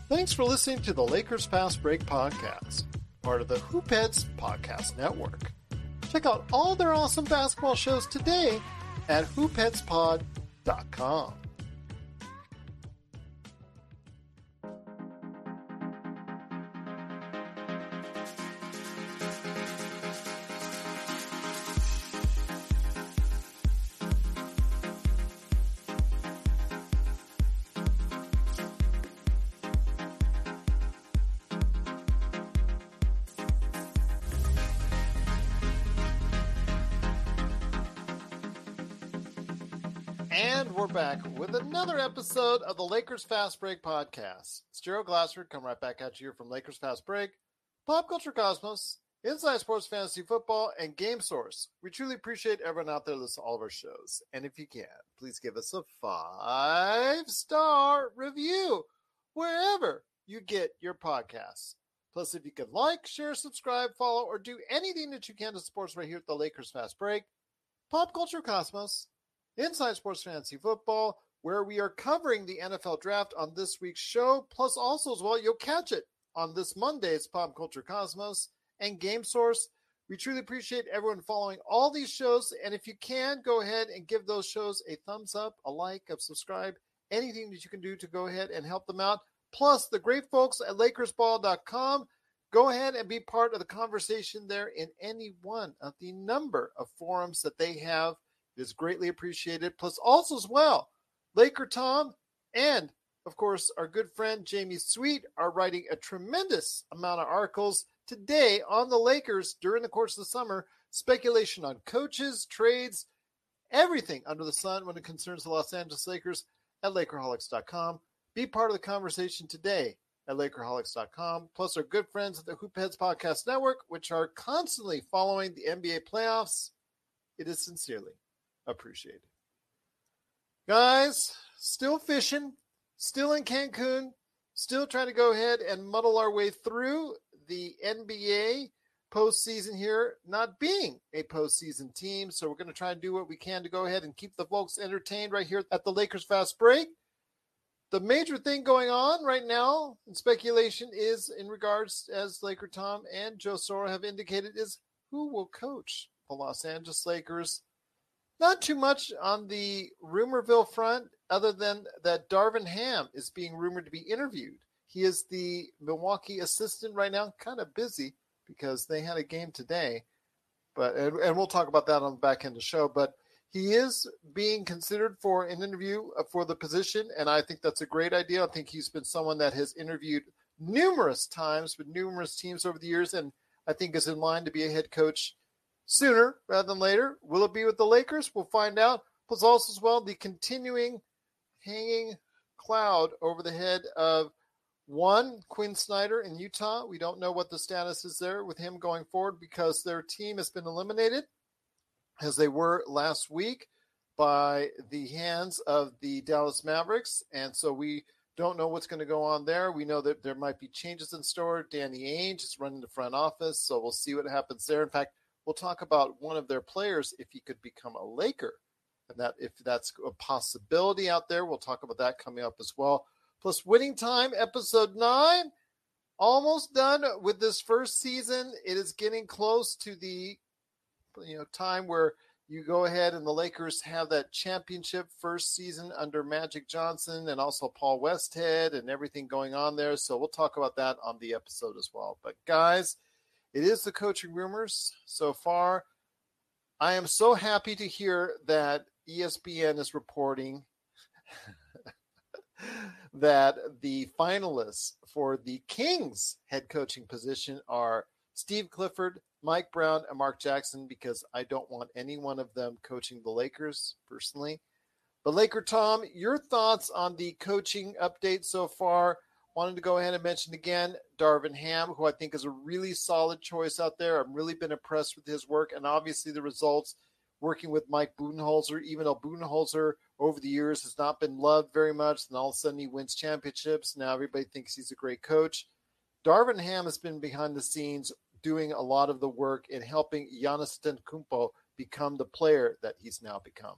Thanks for listening to the Lakers Fast Break podcast, part of the Hoopheads Podcast Network. Check out all their awesome basketball shows today at hoopheadspod.com. And we're back with another episode of the Lakers Fast Break podcast. It's Gerald Glassford coming right back at you from Lakers Fast Break, Pop Culture Cosmos, Inside Sports Fantasy Football, and Game Source. We truly appreciate everyone out there listening to all of our shows. And if you can, please give us a 5-star review wherever you get your podcasts. Plus, if you could like, share, subscribe, follow, or do anything that you can to support us right here at the Lakers Fast Break, Pop Culture Cosmos, Inside Sports Fantasy Football, where we are covering the NFL Draft on this week's show, plus also as well, you'll catch it on this Monday's Pop Culture Cosmos and Game Source. We truly appreciate everyone following all these shows, and if you can, go ahead and give those shows a thumbs up, a like, a subscribe, anything that you can do to go ahead and help them out. Plus, the great folks at LakersBall.com, go ahead and be part of the conversation there in any one of the number of forums that they have. It is greatly appreciated. Plus, also as well, Laker Tom and, of course, our good friend Jamie Sweet are writing a tremendous amount of articles today on the Lakers during the course of the summer. Speculation on coaches, trades, everything under the sun when it concerns the Los Angeles Lakers at Lakerholics.com. Be part of the conversation today at Lakerholics.com. Plus, our good friends at the Hoopheads Podcast Network, which are constantly following the NBA playoffs. It is sincerely appreciated. Guys, still fishing, still in Cancun, still trying to go ahead and muddle our way through the NBA postseason here, not being a postseason team. So we're going to try and do what we can to go ahead and keep the folks entertained right here at the Lakers Fast Break. The major thing going on right now in speculation is in regards, as Laker Tom and Joe Soro have indicated, is who will coach the Los Angeles Lakers. Not too much on the Rumorville front, other than that Darvin Ham is being rumored to be interviewed. He is the Milwaukee assistant right now, kind of busy because they had a game today. But and we'll talk about that on the back end of the show. But he is being considered for an interview for the position, and I think that's a great idea. I think he's been someone that has interviewed numerous times with numerous teams over the years, and I think is in line to be a head coach sooner rather than later. Will it be with the Lakers? We'll find out. Plus also as well, the continuing hanging cloud over the head of Quinn Snyder in Utah. We don't know what the status is there with him going forward because their team has been eliminated, as they were last week, by the hands of the Dallas Mavericks. And so we don't know what's going to go on there. We know that there might be changes in store. Danny Ainge is running the front office, so we'll see what happens there. In fact, we'll talk about one of their players if he could become a Laker, and that if that's a possibility out there. We'll talk about that coming up as well. Plus, Winning Time, episode 9, almost done with this first season. It is getting close to the time where you go ahead and the Lakers have that championship first season under Magic Johnson and also Paul Westhead and everything going on there. So we'll talk about that on the episode as well. But guys, it is the coaching rumors so far. I am so happy to hear that ESPN is reporting that the finalists for the Kings head coaching position are Steve Clifford, Mike Brown, and Mark Jackson, because I don't want any one of them coaching the Lakers personally. But Laker Tom, your thoughts on the coaching update so far? Wanted to go ahead and mention again Darvin Ham, who I think is a really solid choice out there. I've really been impressed with his work and obviously the results working with Mike Budenholzer, even though Budenholzer over the years has not been loved very much. And all of a sudden he wins championships. Now everybody thinks he's a great coach. Darvin Ham has been behind the scenes doing a lot of the work in helping Giannis Antetokounmpo become the player that he's now become.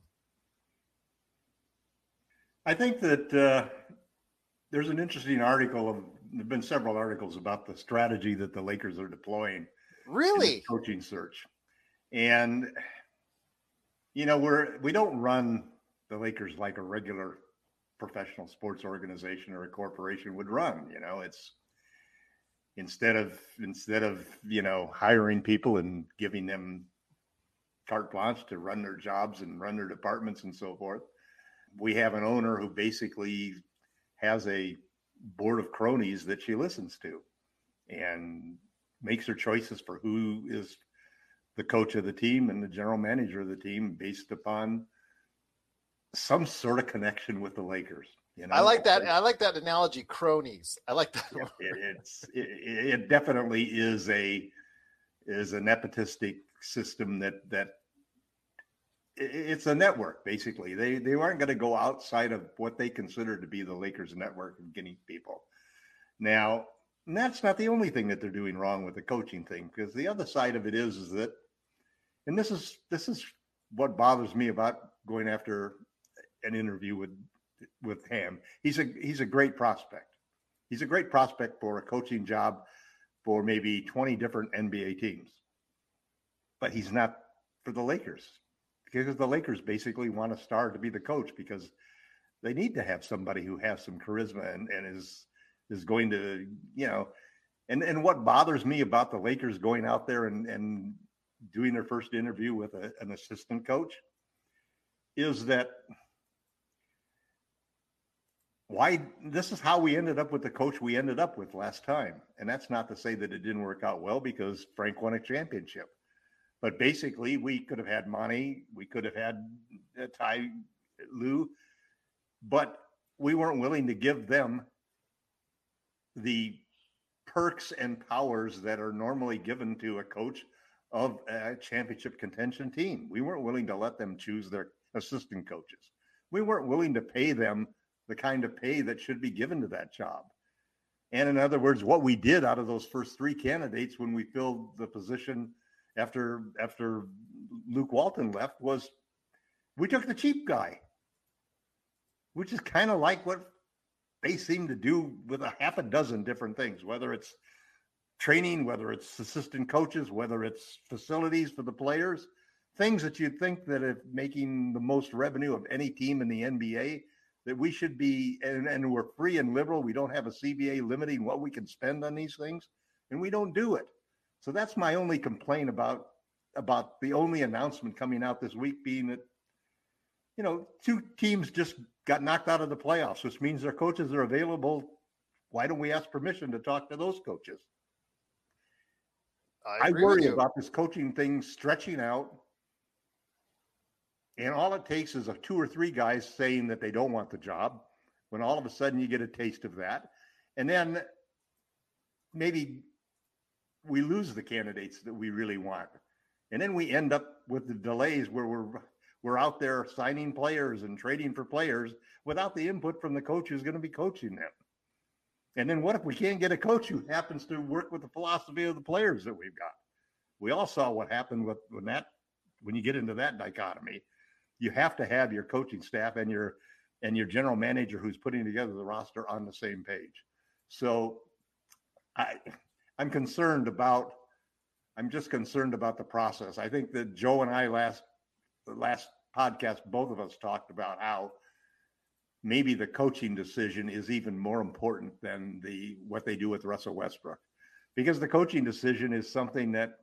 I think that there's an interesting article of there've been several articles about the strategy that the Lakers are deploying in this Really? coaching search. And, we don't run the Lakers like a regular professional sports organization or a corporation would run. It's instead of hiring people and giving them carte blanche to run their jobs and run their departments and so forth, we have an owner who basically has a board of cronies that she listens to and makes her choices for who is the coach of the team and the general manager of the team based upon some sort of connection with the Lakers. I like that. I like that analogy, cronies. I like that. It definitely is a nepotistic system that it's a network. Basically, they aren't going to go outside of what they consider to be the Lakers network of getting people. Now, that's not the only thing that they're doing wrong with the coaching thing, because the other side of it is that, and this is what bothers me about going after an interview with Ham. He's a great prospect. He's a great prospect for a coaching job for maybe 20 different NBA teams. But he's not for the Lakers, because the Lakers basically want a star to be the coach, because they need to have somebody who has some charisma and is going to, and what bothers me about the Lakers going out there and doing their first interview with an assistant coach is that why this is how we ended up with the coach we ended up with last time. And that's not to say that it didn't work out well, because Frank won a championship. But basically, we could have had Monty, we could have had Ty Lue, but we weren't willing to give them the perks and powers that are normally given to a coach of a championship contention team. We weren't willing to let them choose their assistant coaches. We weren't willing to pay them the kind of pay that should be given to that job. And in other words, what we did out of those first three candidates when we filled the position after Luke Walton left was we took the cheap guy, which is kind of like what they seem to do with a half a dozen different things, whether it's training, whether it's assistant coaches, whether it's facilities for the players, things that you'd think that if making the most revenue of any team in the NBA, that we should be, and we're free and liberal. We don't have a CBA limiting what we can spend on these things, and we don't do it. So that's my only complaint about the only announcement coming out this week being that, two teams just got knocked out of the playoffs, which means their coaches are available. Why don't we ask permission to talk to those coaches? I worry about this coaching thing stretching out. And all it takes is 2 or 3 guys saying that they don't want the job, when all of a sudden you get a taste of that. And then maybe we lose the candidates that we really want. And then we end up with the delays where we're out there signing players and trading for players without the input from the coach who's going to be coaching them. And then what if we can't get a coach who happens to work with the philosophy of the players that we've got? We all saw what happened when you get into that dichotomy. You have to have your coaching staff and your general manager who's putting together the roster on the same page. So I'm just concerned about the process. I think that Joe and I the last podcast, both of us talked about how maybe the coaching decision is even more important than what they do with Russell Westbrook, because the coaching decision is something that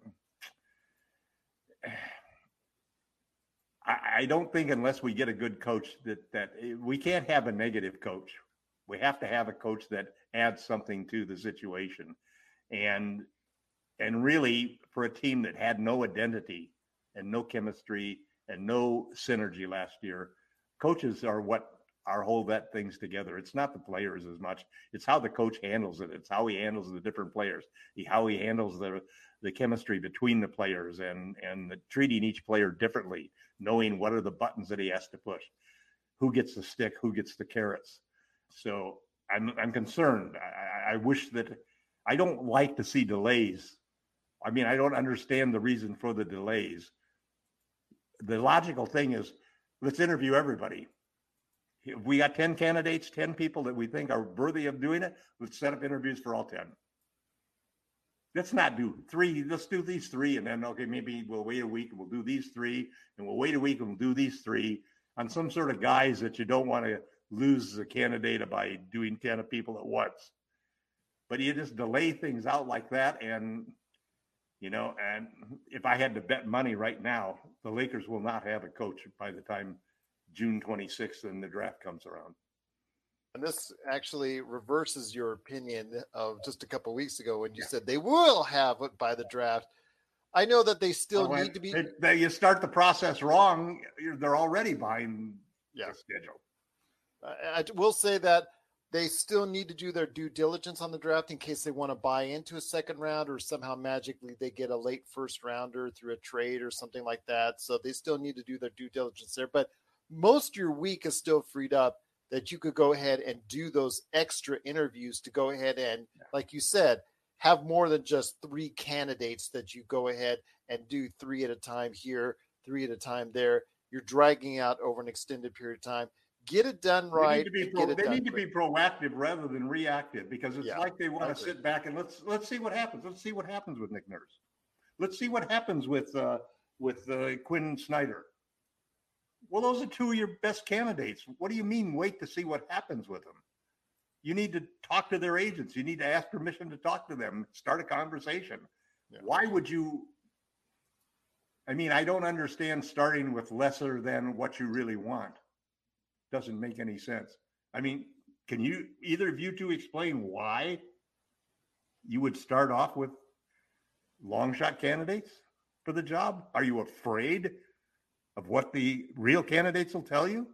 I don't think, unless we get a good coach, that we can't have a negative coach. We have to have a coach that adds something to the situation. And really, for a team that had no identity and no chemistry and no synergy last year, coaches are what hold that things together. It's not the players as much. It's how the coach handles it. It's how he handles the different players, how he handles the chemistry between the players and treating each player differently, knowing what are the buttons that he has to push, who gets the stick, who gets the carrots. So I'm concerned. I wish that I don't like to see delays. I mean, I don't understand the reason for the delays. The logical thing is, let's interview everybody. If we got 10 candidates, 10 people that we think are worthy of doing it, let's set up interviews for all 10. Let's not do 3. Let's do these 3. And then, okay, maybe we'll wait a week and we'll do these 3. And we'll wait a week and we'll do these 3 on some sort of guise that you don't want to lose the candidate by doing 10 people at once. But you just delay things out like that. And, and if I had to bet money right now, the Lakers will not have a coach by the time June 26th and the draft comes around. And this actually reverses your opinion of just a couple of weeks ago when you said they will have it by the draft. I know that they still need to be. You start the process wrong, they're already behind the schedule. I will say that they still need to do their due diligence on the draft in case they want to buy into a second round or somehow magically they get a late first rounder through a trade or something like that. So they still need to do their due diligence there. But most of your week is still freed up that you could go ahead and do those extra interviews to go ahead and, like you said, have more than just 3 candidates that you go ahead and do 3 at a time here, 3 at a time there. You're dragging out over an extended period of time. Get it done right. They need to be proactive rather than reactive because it's like they want to sit back and let's see what happens. Let's see what happens with Nick Nurse. Let's see what happens with Quinn Snyder. Well, those are 2 of your best candidates. What do you mean wait to see what happens with them? You need to talk to their agents. You need to ask permission to talk to them, start a conversation. Yeah. Why would you? I mean, I don't understand starting with lesser than what you really want. Doesn't make any sense. I mean, can you, either of you two, explain why you would start off with long shot candidates for the job? Are you afraid of what the real candidates will tell you?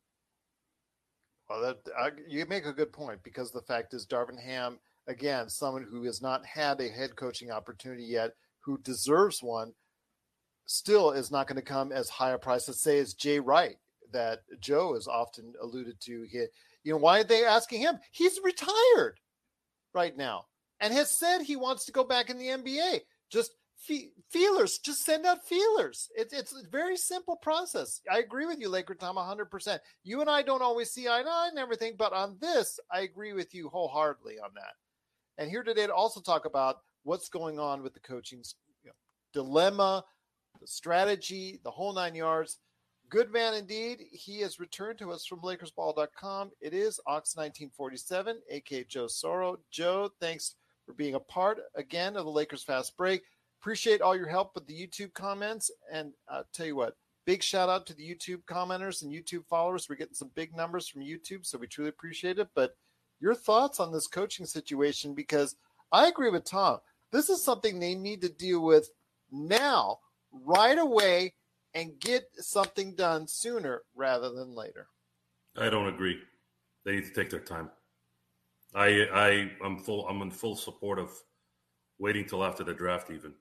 Well, you make a good point because the fact is Darvin Ham, again, someone who has not had a head coaching opportunity yet, who deserves one, still is not going to come as high a price, let's say, as Jay Wright, that Joe has often alluded to. Why are they asking him? He's retired right now and has said he wants to go back in the NBA. Just feelers, just send out feelers. It's a very simple process. I agree with you, Laker Tom, 100%. You and I don't always see eye to eye and everything, but on this, I agree with you wholeheartedly on that. And here today to also talk about what's going on with the coaching dilemma, the strategy, the whole 9 yards. Good man indeed. He has returned to us from LakersBall.com. It is Ox1947, a.k.a. Joe Soro. Joe, thanks for being a part again of the Lakers Fast Break. Appreciate all your help with the YouTube comments. And I'll tell you what, big shout out to the YouTube commenters and YouTube followers. We're getting some big numbers from YouTube, so we truly appreciate it. But your thoughts on this coaching situation, because I agree with Tom. This is something they need to deal with now, right away, and get something done sooner rather than later. I don't agree. They need to take their time. I'm in full support of waiting till after the draft even.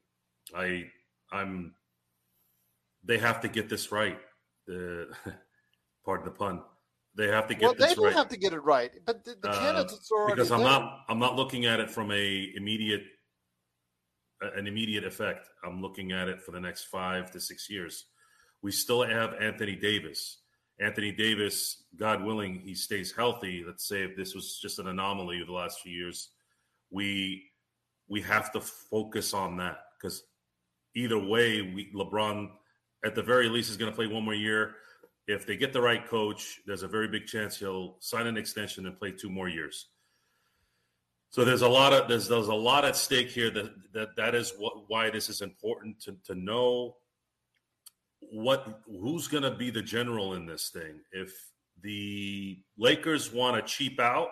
They have to get this right. Pardon the pun. They have to get this right. They do have to get it right, but the candidates are already because I'm there. not looking at it from an immediate effect. I'm looking at it for the next 5 to 6 years. We still have Anthony Davis. Anthony Davis, God willing, he stays healthy. Let's say if this was just an anomaly of the last few years, we have to focus on that because either way, LeBron, at the very least, is going to play 1 more year. If they get the right coach, there's a very big chance he'll sign an extension and play 2 more years. So there's a lot at stake here. That is why this is important to know who's going to be the general in this thing. If the Lakers want to cheap out,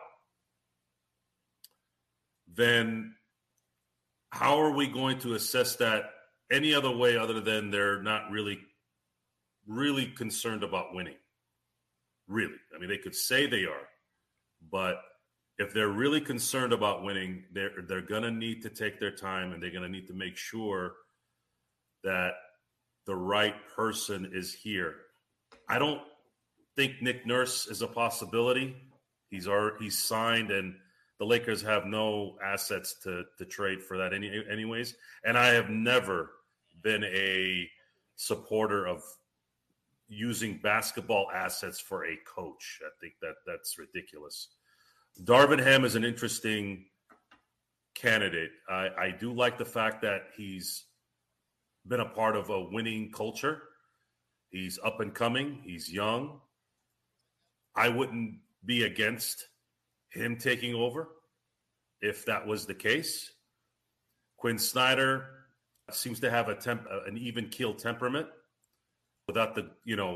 then how are we going to assess that any other way other than they're not really concerned about winning? Really. I mean, they could say they are, but if they're really concerned about winning, they're going to need to take their time and they're going to need to make sure that the right person is here. I don't think Nick Nurse is a possibility. He's signed and the Lakers have no assets to trade for that anyways. And I have never been a supporter of using basketball assets for a coach. I think that's ridiculous. Darvin Ham is an interesting candidate. I do like the fact that he's been a part of a winning culture. He's up and coming. He's young. I wouldn't be against him taking over if that was the case. Quinn Snyder seems to have an even-keeled temperament without the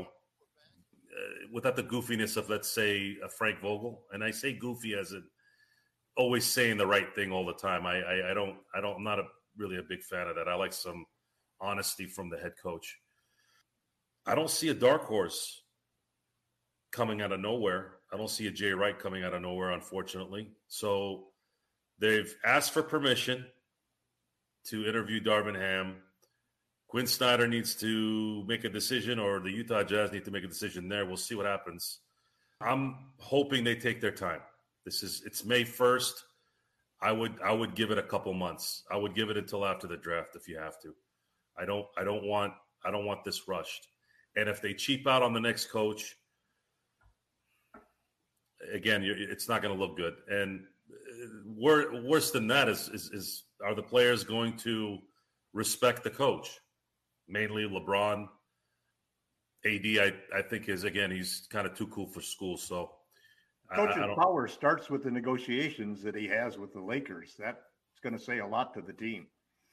goofiness of, let's say, a Frank Vogel. And I say goofy as in always saying the right thing all the time. I'm not really a big fan of that. I like some honesty from the head coach. I don't see a dark horse coming out of nowhere. I don't see a Jay Wright coming out of nowhere, unfortunately. So they've asked for permission to interview Darvin Ham. Quinn Snyder needs to make a decision, or the Utah Jazz need to make a decision there. We'll see what happens. I'm hoping they take their time. It's May 1st. I would give it a couple months. I would give it until after the draft if you have to. I don't want this rushed. And if they cheap out on the next coach, again, it's not going to look good. And worse than that is are the players going to respect the coach? Mainly LeBron. AD, I think he's kind of too cool for school. So coach's power starts with the negotiations that he has with the Lakers. That's going to say a lot to the team.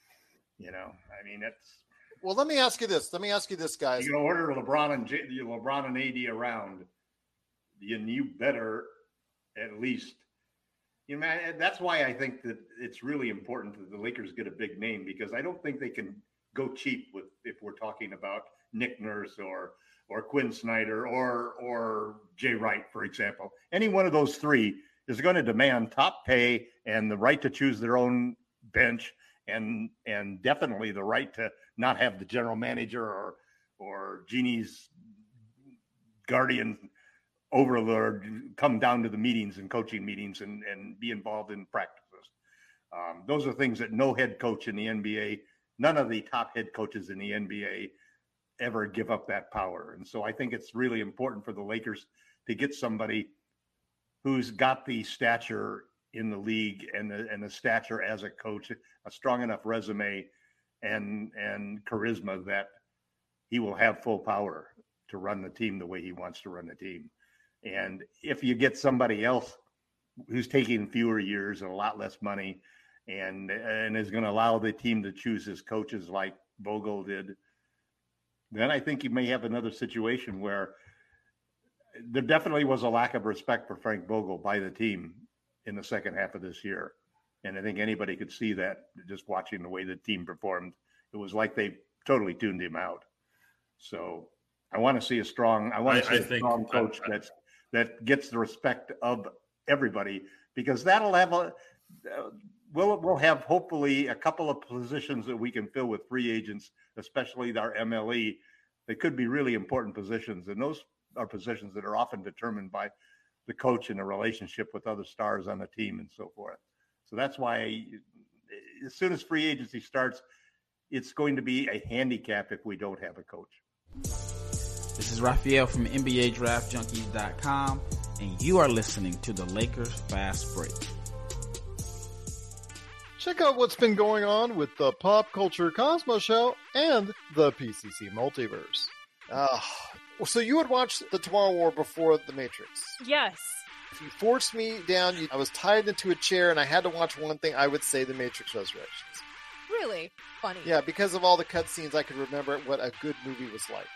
Well, let me ask you this, guys. You order LeBron and AD around, you better at least. That's why I think that it's really important that the Lakers get a big name, because I don't think they can go cheap if we're talking about Nick Nurse or Quinn Snyder or Jay Wright, for example. Any one of those three is going to demand top pay and the right to choose their own bench, and definitely the right to not have the general manager or Jeannie's guardian overlord come down to the meetings and coaching meetings and be involved in practices. Those are things that no head coach in the NBA, none of the top head coaches in the NBA ever give up that power. And so I think it's really important for the Lakers to get somebody who's got the stature in the league and the stature as a coach, a strong enough resume and charisma that he will have full power to run the team the way he wants to run the team. And if you get somebody else who's taking fewer years and a lot less money and is going to allow the team to choose his coaches like Vogel did, then I think you may have another situation where there definitely was a lack of respect for Frank Vogel by the team in the second half of this year. And I think anybody could see that just watching the way the team performed. It was like they totally tuned him out. So I want to see a strong coach that gets the respect of everybody, because that'll have we'll have hopefully a couple of positions that we can fill with free agents, especially our MLE. They could be really important positions, and those are positions that are often determined by the coach and the relationship with other stars on the team and so forth. So that's why as soon as free agency starts, it's going to be a handicap if we don't have a coach. This is Raphael from NBADraftJunkies.com, and you are listening to the Lakers Fast Break. Check out what's been going on with the Pop Culture Cosmos Show and the PCC Multiverse. So you would watch the Tomorrow War before The Matrix? Yes. If you forced me down, I was tied into a chair and I had to watch one thing, I would say The Matrix Resurrections. Really? Funny. Yeah, because of all the cutscenes, I could remember what a good movie was like.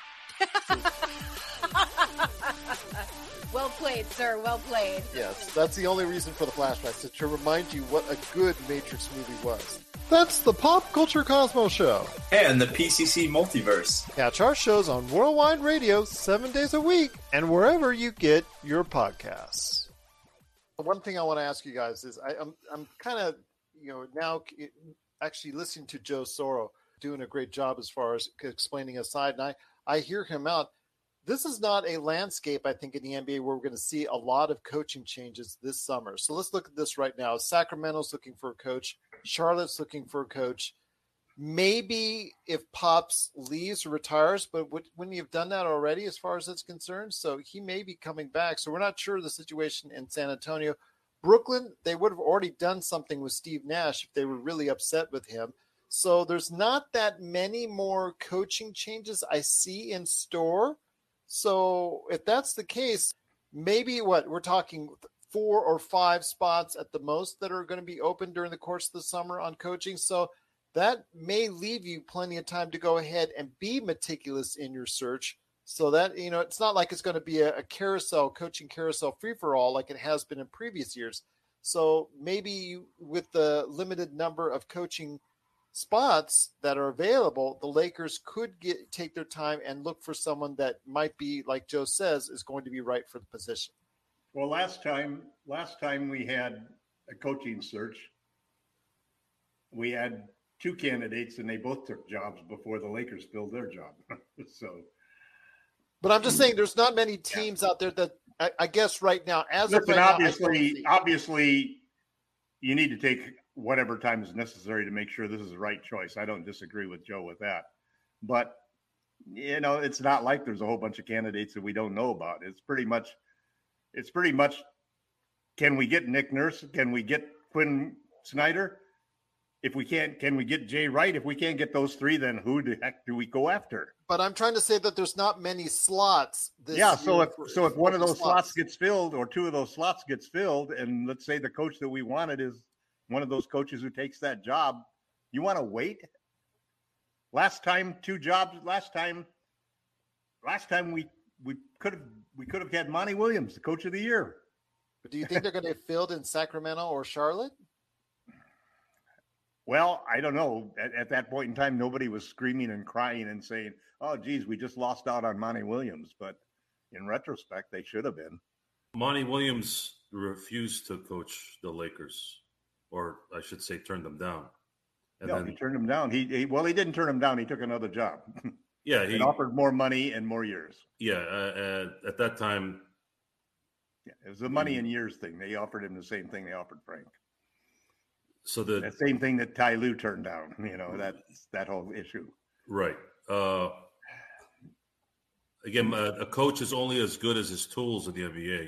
Well played, sir. Well played. Yes, that's the only reason for the flashbacks, to remind you what a good Matrix movie was. That's the Pop Culture Cosmos Show. And the PCC Multiverse. Catch our shows on Worldwide Radio 7 days a week and wherever you get your podcasts. One thing I want to ask you guys is I'm kind of, now actually listening to Joe Soro doing a great job as far as explaining a side, and I hear him out. This is not a landscape, I think, in the NBA where we're going to see a lot of coaching changes this summer. So let's look at this right now. Sacramento's looking for a coach. Charlotte's looking for a coach. maybe if Pops leaves or retires, but wouldn't he have done that already as far as it's concerned? So he may be coming back. So we're not sure of the situation in San Antonio. Brooklyn, they would have already done something with Steve Nash if they were really upset with him. So there's not that many more coaching changes I see in store. So if that's the case, maybe we're talking 4 or 5 spots at the most that are going to be open during the course of the summer on coaching. So that may leave you plenty of time to go ahead and be meticulous in your search so that, it's not like it's going to be a coaching carousel free-for-all like it has been in previous years. So maybe with the limited number of coaching spots that are available, the Lakers could take their time and look for someone that might be, like Joe says, is going to be right for the position. Well, last time we had a coaching search, we had 2 candidates and they both took jobs before the Lakers filled their job. But I'm just saying there's not many teams out there that I guess right now, obviously you need to take whatever time is necessary to make sure this is the right choice. I don't disagree with Joe with that. But, it's not like there's a whole bunch of candidates that we don't know about. It's pretty much, can we get Nick Nurse? Can we get Quinn Snyder? If we can't, can we get Jay Wright? If we can't get those 3, then who the heck do we go after? But I'm trying to say that there's not many slots this year. So if one of those slots gets filled or 2 of those slots gets filled, and let's say the coach that we wanted is one of those coaches who takes that job, you want to wait? Last time 2 jobs. Last time we could have had Monty Williams, the coach of the year. But do you think they're going to get filled in Sacramento or Charlotte? Well, I don't know. At that point in time, nobody was screaming and crying and saying, "Oh, geez, we just lost out on Monty Williams." But in retrospect, they should have been. Monty Williams refused to coach the Lakers, or I should say, turned them down. He turned them down. He didn't turn them down. He took another job. Yeah, he offered more money and more years. Yeah, at that time. Yeah, it was a money and years thing. They offered him the same thing they offered Frank. So that same thing that Ty Lue turned down, that whole issue. Right. Again, a coach is only as good as his tools in the NBA.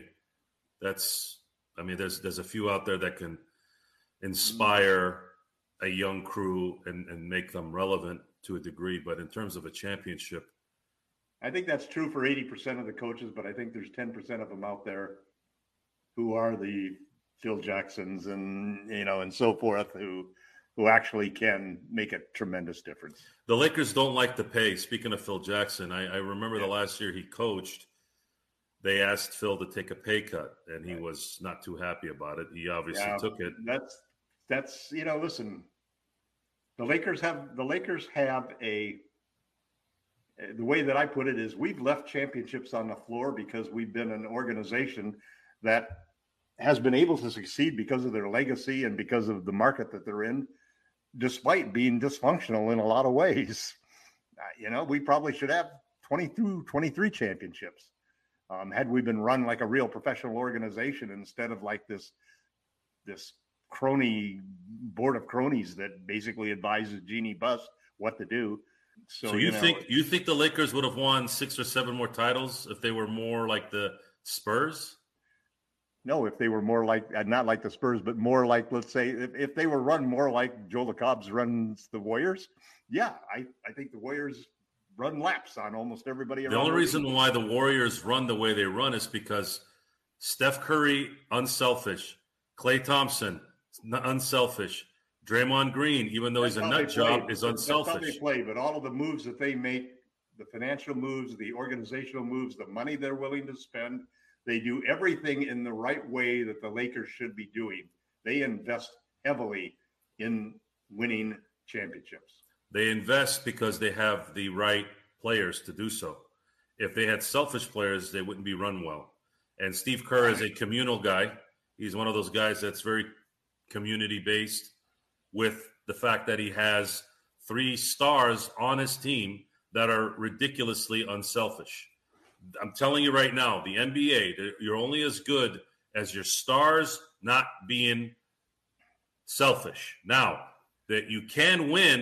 There's a few out there that can inspire a young crew and make them relevant to a degree. But in terms of a championship, I think that's true for 80% of the coaches, but I think there's 10% of them out there who are the Phil Jacksons and so forth who actually can make a tremendous difference. The Lakers don't like to pay. Speaking of Phil Jackson, I remember the last year he coached, they asked Phil to take a pay cut, and he was not too happy about it. He obviously took it. That's listen, the Lakers have the way that I put it is we've left championships on the floor because we've been an organization that has been able to succeed because of their legacy and because of the market that they're in, despite being dysfunctional in a lot of ways. We probably should have 23 championships had we been run like a real professional organization instead of like this crony board of cronies that basically advises Jeannie Buss what to do. So you think the Lakers would have won 6 or 7 more titles if they were more like the Spurs? No, if they were more like, not like the Spurs, but more like, let's say, if they were run more like Joe LaCobb's runs the Warriors, yeah, I think the Warriors run laps on almost everybody around. The only reason why the Warriors run the way they run is because Steph Curry, unselfish. Klay Thompson, unselfish. Draymond Green, even though he's a nut job, is unselfish. That's how they play, but all of the moves that they make, the financial moves, the organizational moves, the money they're willing to spend, they do everything in the right way that the Lakers should be doing. They invest heavily in winning championships. They invest because they have the right players to do so. If they had selfish players, they wouldn't be run well. And Steve Kerr is a communal guy. He's one of those guys that's very community-based, with the fact that he has 3 stars on his team that are ridiculously unselfish. I'm telling you right now, the NBA, you're only as good as your stars not being selfish. Now, that you can win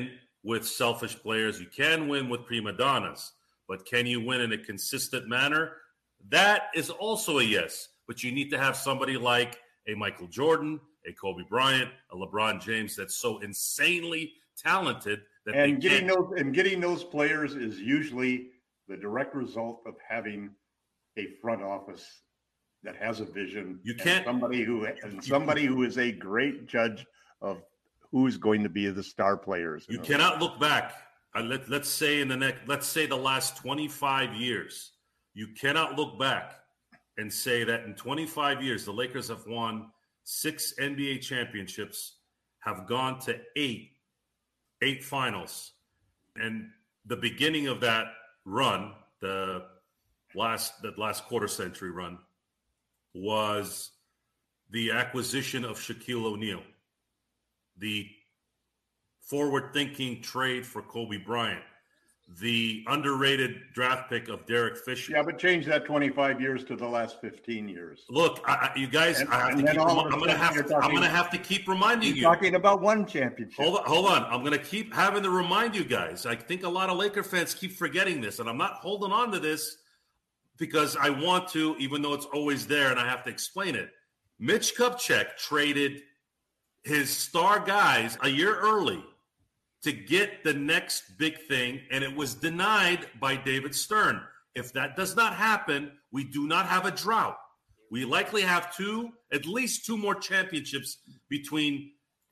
with selfish players. You can win with prima donnas. But can you win in a consistent manner? That is also a yes. But you need to have somebody like a Michael Jordan, a Kobe Bryant, a LeBron James that's so insanely talented that getting those players is usually the direct result of having a front office that has a vision. You can't somebody who is a great judge of who's going to be the star players. You cannot look back. Let's say the last 25 years. You cannot look back and say that in 25 years the Lakers have won 6 NBA championships, have gone to 8 finals, and the beginning of that run, that last quarter century run, was the acquisition of Shaquille O'Neal, the forward-thinking trade for Kobe Bryant, the underrated draft pick of Derek Fisher. Yeah, but change that 25 years to the last 15 years. Look, you guys, I'm going to have to keep reminding you. Talking about one championship. Hold on. I'm going to keep having to remind you guys. I think a lot of Laker fans keep forgetting this, and I'm not holding on to this because I want to, even though it's always there, and I have to explain it. Mitch Kupchak traded his star guys a year early to get the next big thing, and it was denied by David Stern. If that does not happen, we do not have a drought. We likely have at least two more championships between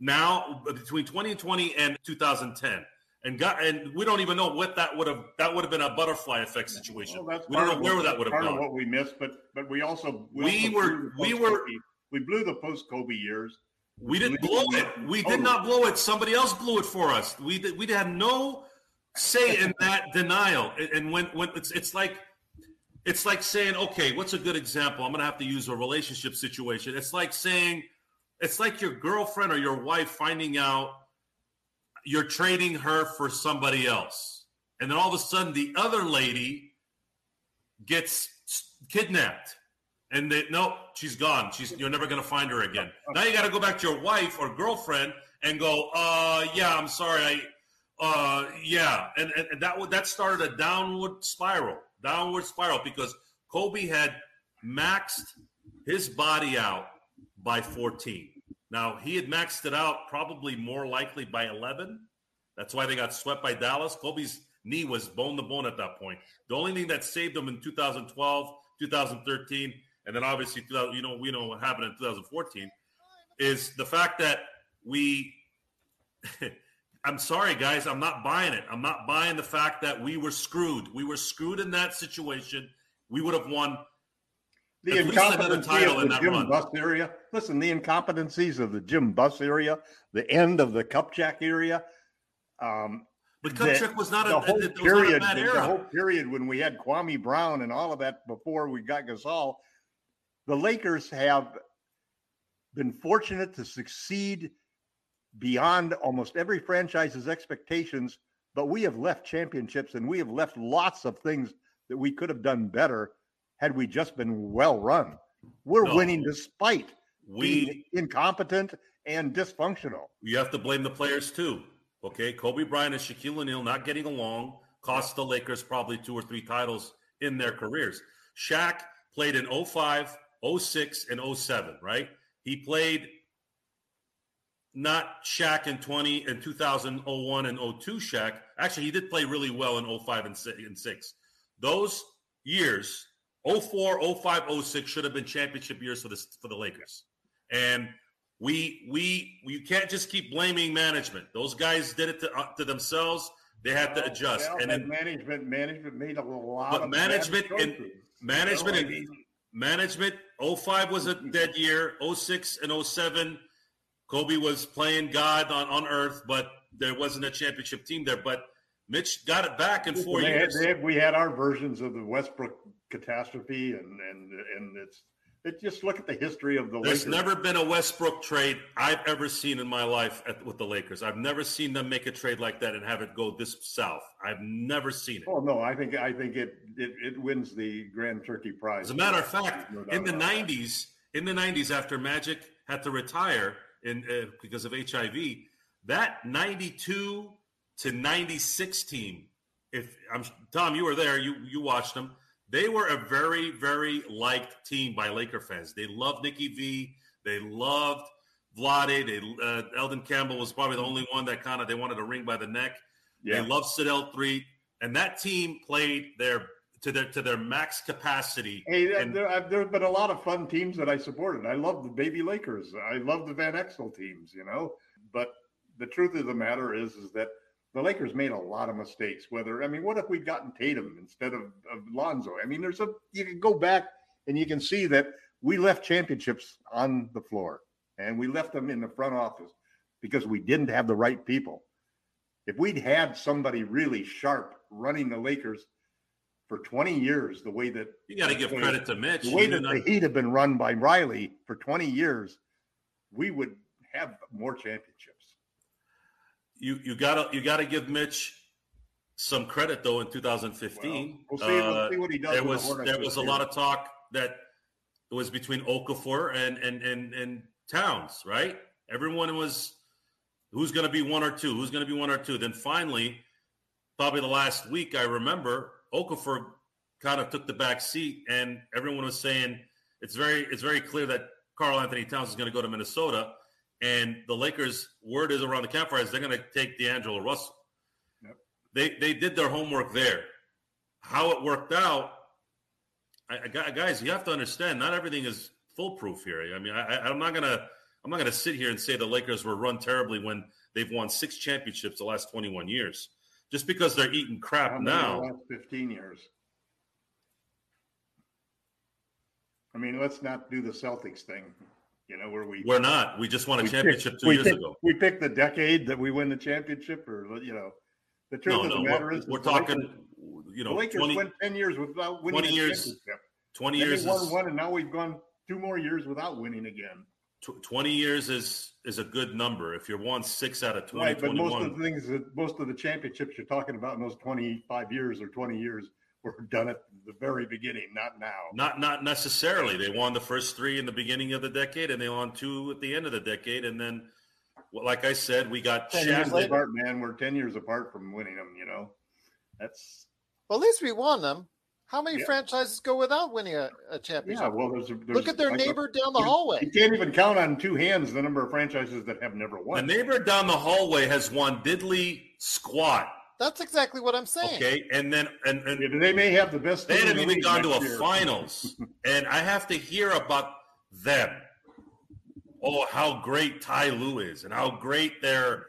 2020 and 2010. And we don't even know what that would have been a butterfly effect situation. Well, we don't know where that would have gone. Part of what we missed, but we blew the post-Kobe years. We didn't blow it. We did not blow it. Somebody else blew it for us. We had no say in that denial. And when it's like saying, okay, what's a good example? I'm going to have to use a relationship situation. It's like your girlfriend or your wife finding out you're trading her for somebody else. And then all of a sudden the other lady gets kidnapped. And no, she's gone. You're never going to find her again. Now you got to go back to your wife or girlfriend and go, yeah, I'm sorry. Yeah. And that started a downward spiral because Kobe had maxed his body out by 14. Now he had maxed it out probably more likely by 11. That's why they got swept by Dallas. Kobe's knee was bone to bone at that point. The only thing that saved him in 2012, 2013, and then obviously, we know what happened in 2014, is the fact that I'm sorry, guys, I'm not buying it. I'm not buying the fact that we were screwed. We were screwed in that situation. We would have won the incompetency of the Jim Buss area. Listen, the incompetencies of the Jim Buss area, the end of the Kupchak area. But Kupchak was not a bad era. The whole period when we had Kwame Brown and all of that before we got Gasol. The Lakers have been fortunate to succeed beyond almost every franchise's expectations, but we have left championships and we have left lots of things that we could have done better had we just been well run. We're winning despite being incompetent and dysfunctional. You have to blame the players too. Okay, Kobe Bryant and Shaquille O'Neal not getting along cost the Lakers probably 2 or 3 titles in their careers. Shaq played in 05, 06, and 07, right? He played not Shaq in 2001 and 02 Shaq. Actually, he did play really well in 05 and 6. Those years, 04, 05, 06 should have been championship years for the Lakers. And you can't just keep blaming management. Those guys did it to themselves. They had to adjust. Well, and then management made a lot but of management 05 was a dead year. 06 and 07, Kobe was playing God on earth, but there wasn't a championship team there. But Mitch got it back in 4 years. We had our versions of the Westbrook catastrophe, and just look at the history of the Lakers. There's never been a Westbrook trade I've ever seen in my life with the Lakers. I've never seen them make a trade like that and have it go this south. I've never seen it. Oh no, I think it wins the Grand Turkey Prize. As a matter of fact, in the 90s, after Magic had to retire because of HIV, that 92 to 96 team, Tom, you were there, you watched them. They were a very, very liked team by Laker fans. They loved Nicky V. They loved Vlade. Eldon Campbell was probably the only one that they wanted a ring by the neck. Yeah. They loved Sidel Threet, and that team played to their max capacity. Hey, there's been a lot of fun teams that I supported. I love the Baby Lakers. I love the Van Exel teams, But the truth of the matter is that the Lakers made a lot of mistakes. What if we'd gotten Tatum instead of Lonzo? You can go back and you can see that we left championships on the floor, and we left them in the front office because we didn't have the right people. If we'd had somebody really sharp running the Lakers for 20 years, the way that you got to give credit to Mitch, the way that the Heat have been run by Riley for 20 years, we would have more championships. You gotta give Mitch some credit though. In 2015, we'll see what he does. There was a lot of talk that it was between Okafor and Towns, right? Everyone was who's going to be one or two. Then finally, probably the last week, I remember Okafor kind of took the back seat, and everyone was saying it's very clear that Karl Anthony Towns is going to go to Minnesota, and the Lakers' word is around the campfire is they're going to take D'Angelo Russell. Yep. They did their homework there. How it worked out, guys, you have to understand. Not everything is foolproof here. I'm not gonna sit here and say the Lakers were run terribly when they've won 6 championships the last 21 years. Just because they're eating crap now. The last 15 years. Let's not do the Celtics thing, where we're not. We just won a championship 2 years ago. We picked the decade that we win the championship, or the truth of the matter is we're talking. The Lakers went 10 years without winning 20 years. Championship. 20 years. They won one, and now we've gone 2 more years without winning again. 20 years is a good number. If you're won 6 out of 20, right, but 21. most of the championships you're talking about in those 25 years or 20 years were done at the very beginning, not now. Not necessarily. They won the first 3 in the beginning of the decade, and they won 2 at the end of the decade, and then, like I said, we got 10 years apart, man. We're 10 years apart from winning them. That's well. At least we won them. How many franchises go without winning a championship? Yeah, well, there's look at their neighbor down the hallway. You can't even count on 2 hands the number of franchises that have never won. The neighbor down the hallway has won diddly squat. That's exactly what I'm saying. Okay, and then and they may have the best. They haven't even gone to a finals, and I have to hear about them. Oh, how great Ty Lue is, and how great their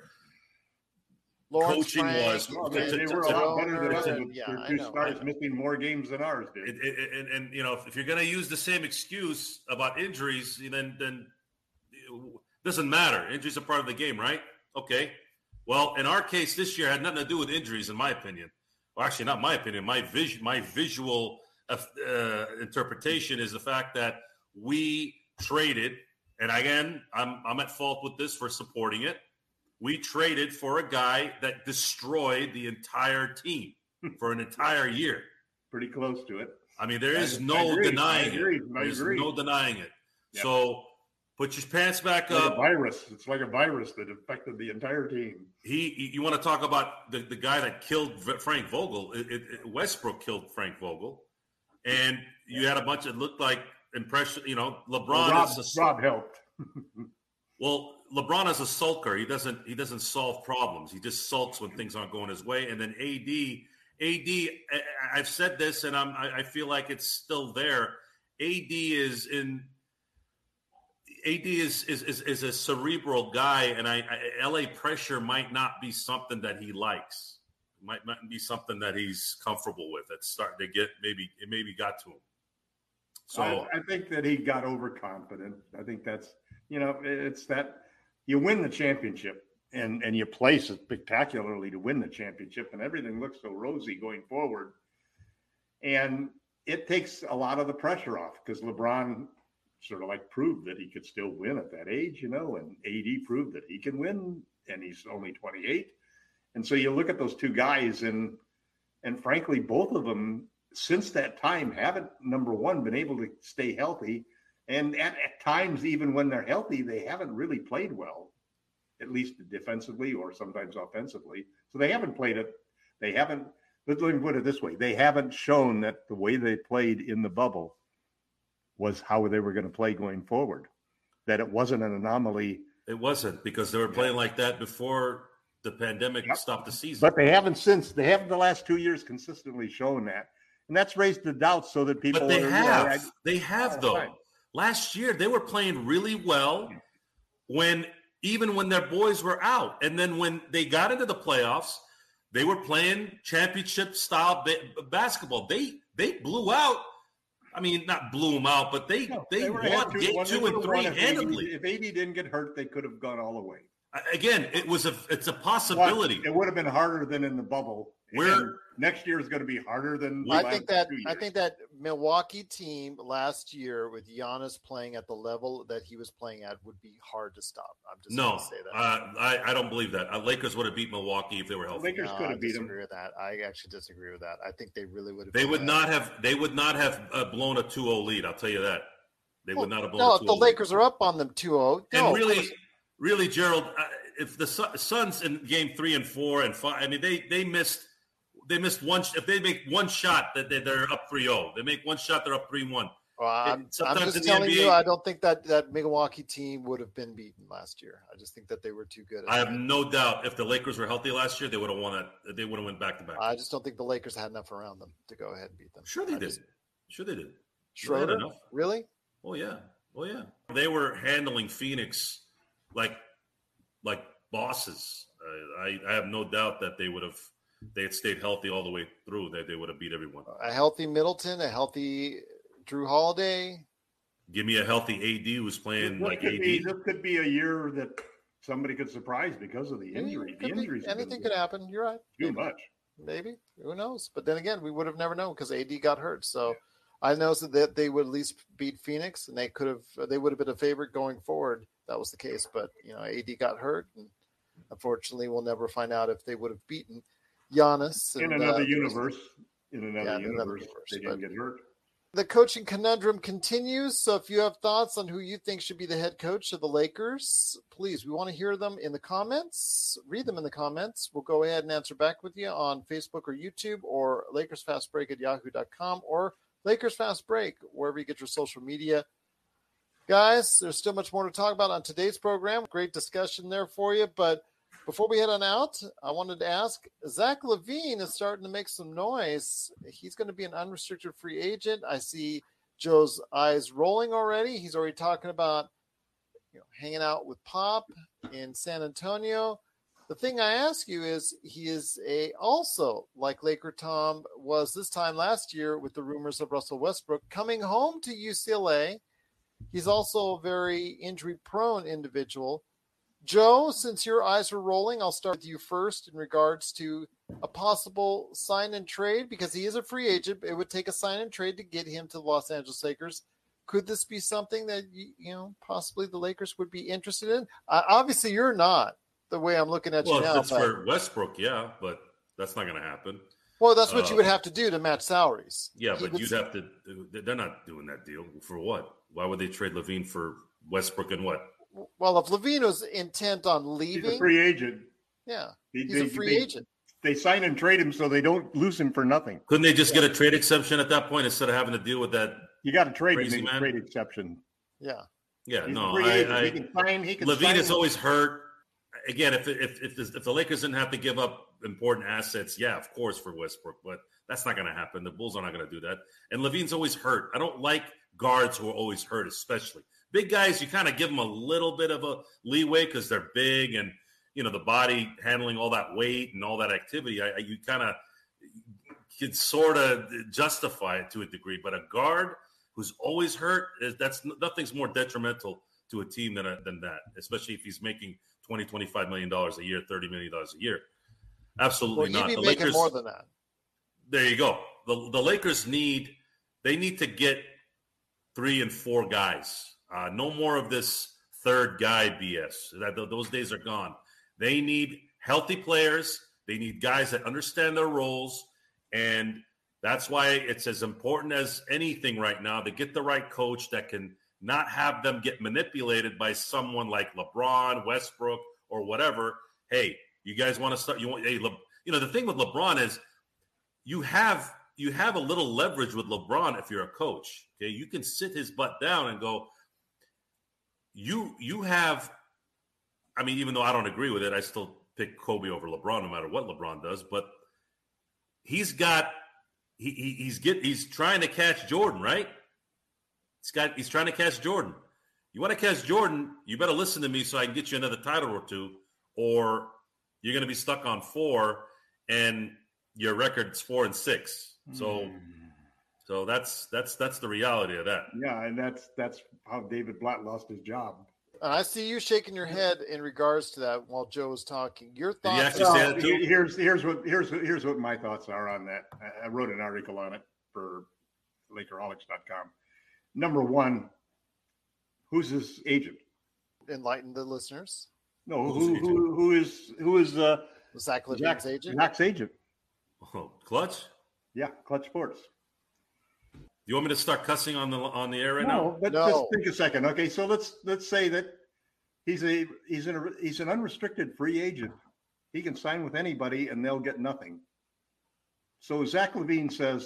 Lawrence coaching Frank, was. They were a lot better than us. Their 2 stars missing more games than ours did. And if you're going to use the same excuse about injuries, then it doesn't matter. Injuries are part of the game, right? Okay. Well, in our case this year had nothing to do with injuries, in my opinion. Well, actually, not my opinion. My visual interpretation is the fact that we traded, and again, I'm at fault with this for supporting it. We traded for a guy that destroyed the entire team for an entire year. Pretty close to it. There is no denying it. There's no denying it. Yep. So put your pants back up. It's like a virus that affected the entire team. You want to talk about the guy that killed Frank Vogel? Westbrook killed Frank Vogel, and you had a bunch that looked like impression. LeBron. Rob helped. Well, LeBron is a sulker. He doesn't solve problems. He just sulks when things aren't going his way. And then AD, I've said this, and I feel like it's still there. AD is a cerebral guy, and LA pressure might not be something that he likes. It might not be something that he's comfortable with. It's starting to get maybe got to him. So I think that he got overconfident. I think that's it's that you win the championship and you play spectacularly to win the championship, and everything looks so rosy going forward. And it takes a lot of the pressure off because LeBron sort of like proved that he could still win at that age, and AD proved that he can win, and he's only 28. And so you look at those 2 guys, and frankly, both of them since that time haven't, number one, been able to stay healthy. And at times, even when they're healthy, they haven't really played well. at least defensively or sometimes offensively. So they haven't played it. They haven't. Let me put it this way: they haven't shown that the way they played in the bubble was how they were going to play going forward. That it wasn't an anomaly. It wasn't, because they were playing like that before the pandemic stopped the season. But they haven't since. They haven't the last 2 years consistently shown that, and that's raised the doubts so that people. But they have. They have though. Right. Last year they were playing really well even when their boys were out, and then when they got into the playoffs, they were playing championship style basketball. They blew out. I mean, not blew them out, but they won game 2 and 3 handedly. If AD didn't get hurt, they could have gone all the way. Again, it's a possibility. It would have been harder than in the bubble. Next year is going to be harder than. I think that Milwaukee team last year with Giannis playing at the level that he was playing at would be hard to stop. I'm just going to say that. I don't believe that. Lakers would have beat Milwaukee if they were healthy. Lakers could have beat them. With that. I actually disagree with that. I think they really would have. They would not have blown a 2-0 lead. I'll tell you that. They would not have blown. No, a 2-0 if the Lakers lead. are up on them 2-0, and really, Gerald, if the Suns in game 3 and 4 and 5, I mean, they missed one. If they make one shot, that they're up 3-0. They make one shot, they're up 3-1. Well, I'm just telling you, I don't think that Milwaukee team would have been beaten last year. I just think that they were too good. I have no doubt if the Lakers were healthy last year, they would have won it. They would have went back to back. I just don't think the Lakers had enough around them to go ahead and beat them. Sure they did. Schroeder? Really? Oh yeah. They were handling Phoenix like bosses. I have no doubt that they had stayed healthy all the way through, that they would have beat everyone. A healthy Middleton, a healthy Drew Holiday. Give me a healthy AD who's playing like AD. This could be a year that somebody could surprise because of the injury. Anything could happen. You're right. Too much. Maybe. Who knows? But then again, we would have never known because AD got hurt. So I know that they would at least beat Phoenix, and they would have been a favorite going forward. That was the case. But AD got hurt, and unfortunately, we'll never find out if they would have beaten Giannis. In another universe, they didn't get hurt. The coaching conundrum continues. So if you have thoughts on who you think should be the head coach of the Lakers, please, we want to hear them in the comments. Read them in the comments. We'll go ahead and answer back with you on Facebook or YouTube or LakersFastBreak@yahoo.com or Lakers Fast Break, wherever you get your social media. Guys, there's still much more to talk about on today's program. Great discussion there for you. But before we head on out, I wanted to ask, Zach LaVine is starting to make some noise. He's going to be an unrestricted free agent. I see Joe's eyes rolling already. He's already talking about hanging out with Pop in San Antonio. The thing I ask you is, he is also, like Laker Tom was this time last year with the rumors of Russell Westbrook, coming home to UCLA. He's also a very injury-prone individual. Joe, since your eyes are rolling, I'll start with you first in regards to a possible sign and trade, because he is a free agent. It would take a sign and trade to get him to the Los Angeles Lakers. Could this be something that possibly the Lakers would be interested in? Obviously, you're not, the way I'm looking at you now. Well, if it's for Westbrook, yeah, but that's not going to happen. Well, that's what you would have to do to match salaries. Yeah, but you'd have to. They're not doing that deal. For what? Why would they trade LaVine for Westbrook and what? Well, if LaVine was intent on leaving, he's a free agent. Yeah, he's a free agent. They sign and trade him so they don't lose him for nothing. Couldn't they just get a trade exception at that point instead of having to deal with that? You got to trade him in man? Trade exception. Yeah. Yeah. He's no, he can sign. LaVine is always hurt. Again, if the Lakers didn't have to give up important assets, yeah, of course for Westbrook, but that's not going to happen. The Bulls are not going to do that. And LaVine's always hurt. I don't like guards who are always hurt, especially big guys. You kind of give them a little bit of a leeway because they're big and the body handling all that weight and all that activity. You kind of can sort of justify it to a degree, but a guard who's always hurt nothing's more detrimental to a team than that, especially if he's making $20, $25 million a year, $30 million a year. Absolutely not. The Lakers more than that. There you go. The Lakers need to get 3 and 4 guys. No more of this third guy BS. Those days are gone. They need healthy players. They need guys that understand their roles, and that's why it's as important as anything right now to get the right coach that can not have them get manipulated by someone like LeBron, Westbrook, or whatever. Hey, you guys want to start? The thing with LeBron is you have a little leverage with LeBron if you're a coach. Okay, you can sit his butt down and go. You have. I mean, even though I don't agree with it, I still pick Kobe over LeBron no matter what LeBron does. But he's trying to catch Jordan, right? He's trying to catch Jordan. You want to catch Jordan, you better listen to me so I can get you another title or two, or you're going to be stuck on 4, and your record's 4-6. So that's the reality of that. Yeah, and that's how David Blatt lost his job. I see you shaking your head in regards to that while Joe was talking. Your thoughts? Did he actually say that too? Here's what my thoughts are on that. I wrote an article on it for Lakerholics.com. Number one, who's his agent? Enlighten the listeners. No, who is Zach LaVine's agent? Zach's agent. Oh, Clutch? Yeah, Clutch Sports. You want me to start cussing on the air right now? But just think a second. Okay, so let's say that he's an unrestricted free agent. He can sign with anybody and they'll get nothing. So Zach LaVine says,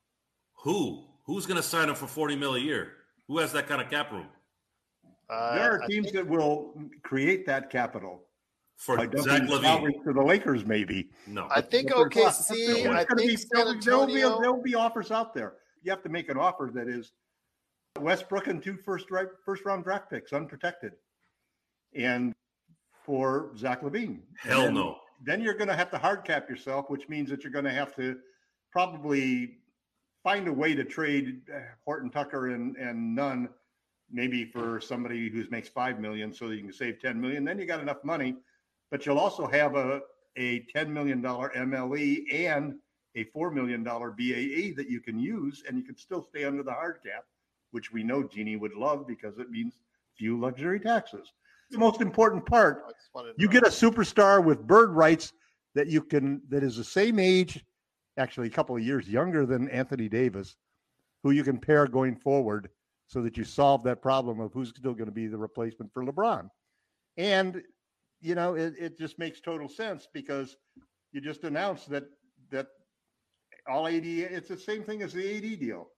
Who's going to sign him for $40 million a year? Who has that kind of cap room? There are teams that will create that capital for Zach LaVine to the Lakers, maybe. No, I think OKC. I think San Antonio. There'll be offers out there. You have to make an offer that is Westbrook and 2 first round draft picks, unprotected, and for Zach LaVine. Hell no. Then you're going to have to hard cap yourself, which means that you're going to have to probably find a way to trade Horton Tucker and Nunn, maybe for somebody who makes $5 million, so that you can save $10 million. Then you got enough money, but you'll also have a $10 million MLE and a $4 million BAE that you can use, and you can still stay under the hard cap, which we know Jeannie would love because it means few luxury taxes. The most important part, you get a superstar with bird rights that is the same age, actually a couple of years younger than Anthony Davis, who you can pair going forward so that you solve that problem of who's still going to be the replacement for LeBron. And, it just makes total sense because you just announced that all AD, it's the same thing as the AD deal.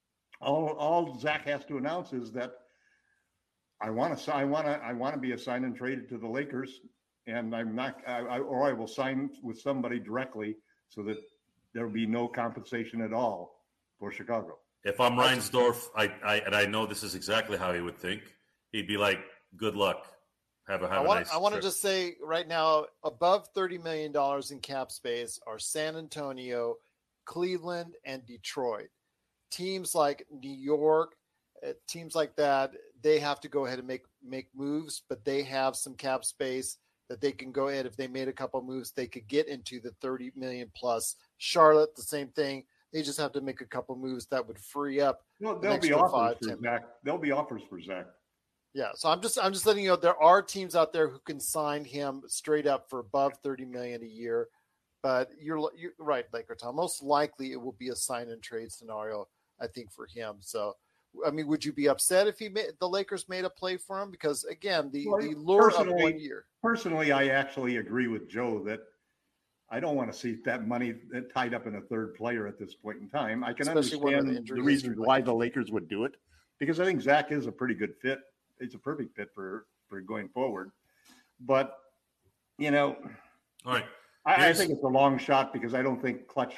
All Zach has to announce is that I want to be a sign and traded to the Lakers, and I will sign with somebody directly so that there will be no compensation at all for Chicago. If I'm Reinsdorf, I know this is exactly how he would think. He'd be like, "Good luck. Have a nice trip." I want to just say right now, above $30 million in cap space are San Antonio, Cleveland, and Detroit. Teams like New York, teams like that, they have to go ahead and make moves, but they have some cap space that they can go ahead. If they made a couple moves, they could get into the 30 million plus. Charlotte, the same thing. They just have to make a couple moves that would free up. There'll be offers for Zach. There'll be offers for Zach. Yeah, so I'm just letting you know there are teams out there who can sign him straight up for above $30 million a year. But you're right, Laker Tom. Most likely it will be a sign and trade scenario, I think, for him. So, I mean, would you be upset if the Lakers made a play for him? Because again, the lure of 1 year. Personally, I actually agree with Joe that I don't want to see that money tied up in a third player at this point in time. I can understand the reasons why the Lakers would do it, because I think Zach is a pretty good fit. It's a perfect fit for going forward. But, all right. I think it's a long shot because I don't think Clutch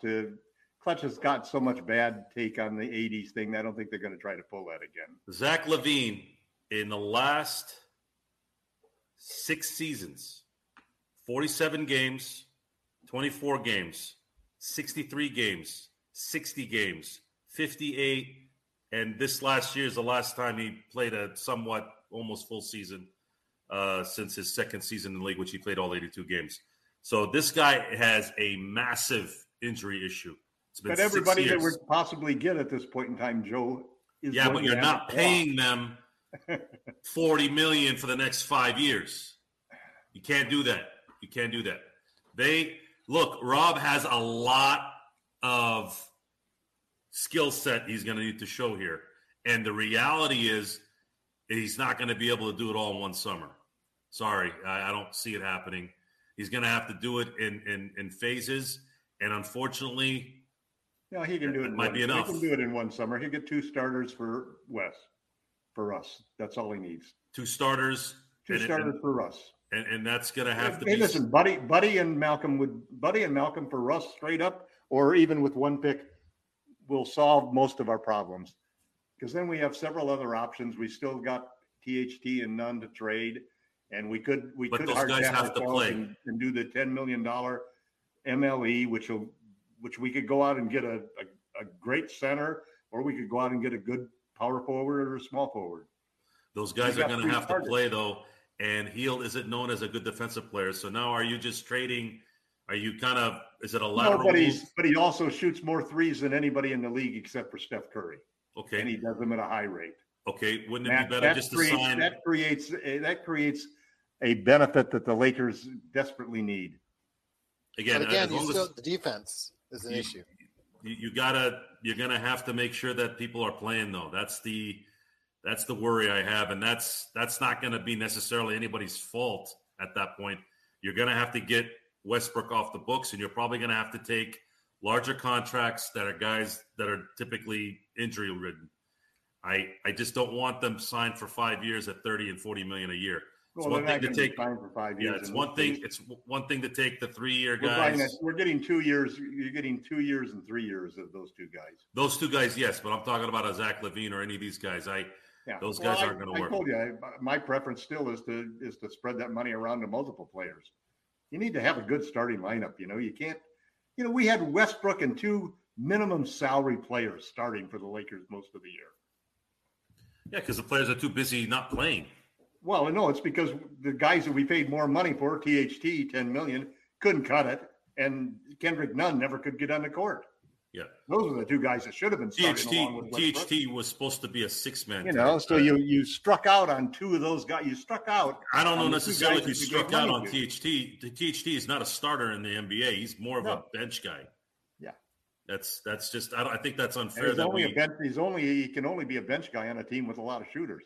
has got so much bad take on the 80s thing. I don't think they're going to try to pull that again. Zach LaVine, in the last 6 seasons, 47 games, 24 games, 63 games, 60 games, 58, and this last year is the last time he played a somewhat almost full season since his second season in the league, which he played all 82 games. So this guy has a massive injury issue. It's been but everybody that would possibly get at this point in time, Joe, is but you're not paying them $40 million for the next 5 years. You can't do that. Rob has a lot of skill set he's going to need to show here. And the reality is he's not going to be able to do it all in one summer. Sorry, I don't see it happening. He's going to have to do it in phases, and unfortunately, No, he can do it. Might be enough. He can do it in one summer. He'll get 2 starters for Wes. For us, that's all he needs. 2 starters. 2 starters for us. And that's going to have to Hey, be. listen, Buddy and Malcolm for Russ straight up, or even with 1 pick, will solve most of our problems. Because then we have several other options. We still got THT and none to trade, and we could those hard guys cap have to ourselves play. and do the $10 million MLE, which we could go out and get a great center, or we could go out and get a good power forward or a small forward. Those guys are going to have to play, though, and Hield isn't known as a good defensive player. So now are you just trading? Are you is it a lateral move? But he also shoots more threes than anybody in the league except for Steph Curry. Okay. And he does them at a high rate. Okay. Wouldn't it be better just to sign? That creates a benefit that the Lakers desperately need. But again, the defense is an issue. You're going to have to make sure that people are playing, though. That's the worry I have, and that's not going to be necessarily anybody's fault at that point. You're going to have to get Westbrook off the books, and you're probably going to have to take larger contracts that are guys that are typically injury ridden. I just don't want them signed for 5 years at $30 and $40 million a year. It's one thing to take for 5 years. Yeah, it's one thing. It's one thing to take the 3-year guys. We're getting 2 years. You're getting 2 years and 3 years of those 2 guys. Those 2 guys, yes, but I'm talking about a Zach LaVine or any of these guys. Those guys aren't going to work. I told you, my preference still is to spread that money around to multiple players. You need to have a good starting lineup. You can't. We had Westbrook and 2 minimum salary players starting for the Lakers most of the year. Yeah, because the players are too busy not playing. Well, no, it's because the guys that we paid more money for, THT, $10 million, couldn't cut it, and Kendrick Nunn never could get on the court. Yeah, those are the 2 guys that should have been starting along with Westbrook. THT was supposed to be a 6-man. So you struck out on 2 of those guys. You struck out. I don't know necessarily if you struck out on THT. The THT is not a starter in the NBA. He's more of a bench guy. Yeah, that's just. I think that's unfair. He can only be a bench guy on a team with a lot of shooters.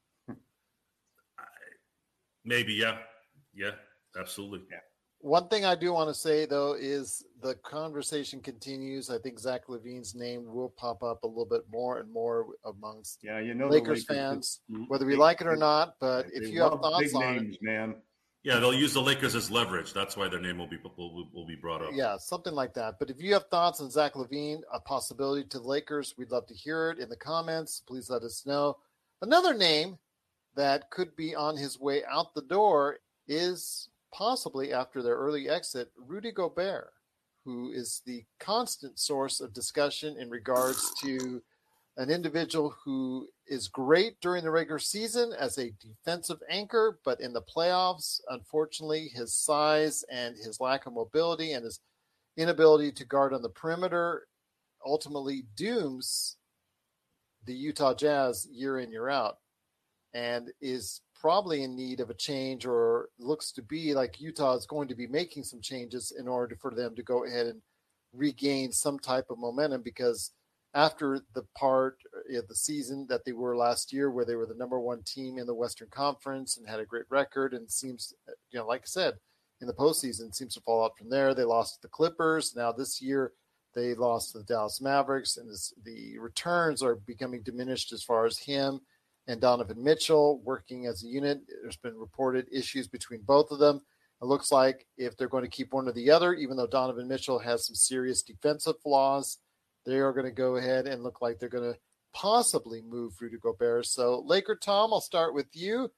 Maybe, yeah, absolutely. Yeah. One thing I do want to say, though, is the conversation continues. I think Zach LaVine's name will pop up a little bit more and more amongst Lakers fans, whether we like it or not. But if you have thoughts on it, man. Yeah, they'll use the Lakers as leverage. That's why their name will be brought up. Yeah, something like that. But if you have thoughts on Zach LaVine, a possibility to the Lakers, we'd love to hear it in the comments. Please let us know. Another name that could be on his way out the door is possibly, after their early exit, Rudy Gobert, who is the constant source of discussion in regards to an individual who is great during the regular season as a defensive anchor, but in the playoffs, unfortunately, his size and his lack of mobility and his inability to guard on the perimeter ultimately dooms the Utah Jazz year in, year out, and is probably in need of a change, or looks to be like Utah is going to be making some changes in order for them to go ahead and regain some type of momentum, because after the part of the season that they were last year, where they were the number 1 team in the Western Conference and had a great record, and seems, like I said, in the postseason seems to fall out from there. They lost to the Clippers. Now this year they lost to the Dallas Mavericks, and the returns are becoming diminished as far as him and Donovan Mitchell working as a unit. There's been reported issues between both of them. It looks like if they're going to keep one or the other, even though Donovan Mitchell has some serious defensive flaws, they are going to go ahead and look like they're going to possibly move Rudy Gobert. So, Laker Tom, I'll start with you.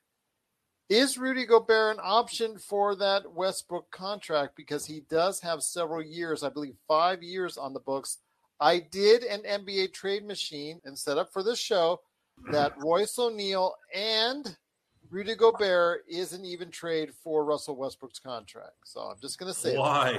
Is Rudy Gobert an option for that Westbrook contract? Because he does have several years, I believe 5 years on the books. I did an NBA trade machine and set up for this show that Royce O'Neal and Rudy Gobert is an even trade for Russell Westbrook's contract. So I'm just going to say why.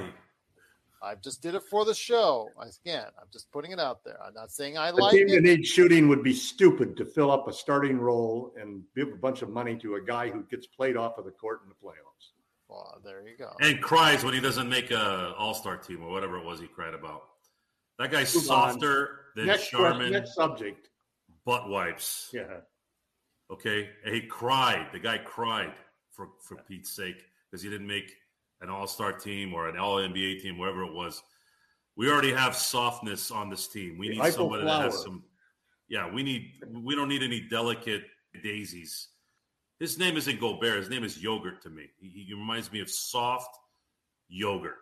I just did it for the show. Again, I'm just putting it out there. I'm not saying I A like team it. that needs shooting would be stupid to fill up a starting role and give a bunch of money to a guy who gets played off of the court in the playoffs. Well, there you go. And cries when he doesn't make a All-Star team or whatever it was he cried about. That guy's softer than Sharman. Next subject. Butt wipes. Yeah. Okay. And he cried. The guy cried. for Pete's sake, because he didn't make an all-star team or an all-NBA team, wherever it was. We already have softness on this team. We need somebody that has some. Yeah, we don't need any delicate daisies. His name isn't Gobert. His name is Yogurt to me. He reminds me of soft yogurt.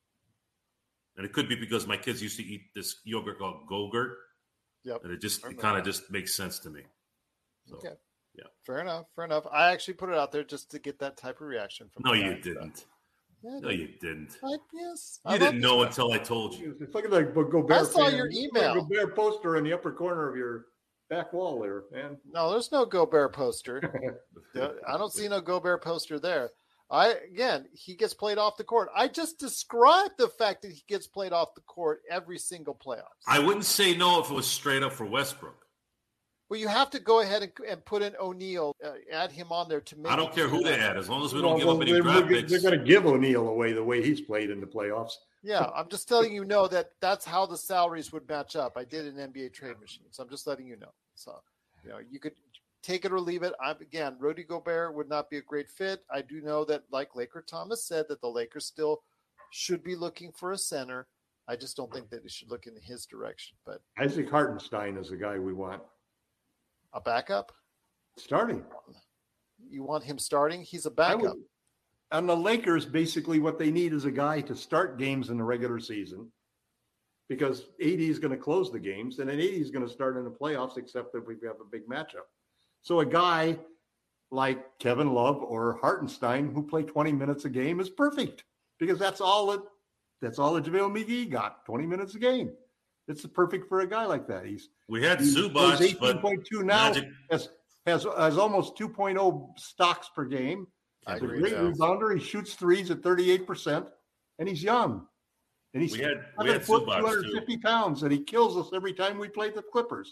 And it could be because my kids used to eat this yogurt called Go-Gurt. Yep. And it kind of just makes sense to me. So, okay. Yeah. Fair enough. I actually put it out there just to get that type of reaction from. No, you didn't. Yeah, no, you didn't. Yes. You didn't know until I told you. It's like the Gobert. I saw your email. Gobert poster in the upper corner of your back wall there, man. No, there's no Gobert poster. I don't see no Gobert poster there. He gets played off the court. I just described the fact that he gets played off the court every single playoffs. I wouldn't say no if it was straight up for Westbrook. Well, you have to go ahead and put in O'Neal, add him on there to make. I don't care who they add, as long as we don't give up any draft picks. They're going to give O'Neal away the way he's played in the playoffs. Yeah, I'm just letting you know that's how the salaries would match up. I did an NBA trade machine, so I'm just letting you know. So, you could take it or leave it. Again, Rudy Gobert would not be a great fit. I do know that, like Laker Thomas said, that the Lakers still should be looking for a center. I just don't think that they should look in his direction. But Isaac Hartenstein is the guy we want. A backup? Starting. You want him starting? He's a backup. On the Lakers, basically what they need is a guy to start games in the regular season because AD is going to close the games, and then AD is going to start in the playoffs, except if we have a big matchup. So a guy like Kevin Love or Hartenstein who play 20 minutes a game is perfect because that's all that JaVale McGee got, 20 minutes a game. It's perfect for a guy like that. We had Zubac, 18.2 now, has almost 2.0 stocks per game. He's a great rebounder. He shoots threes at 38%, and he's young. And he's 7 foot, 250 pounds, and he kills us every time we play the Clippers.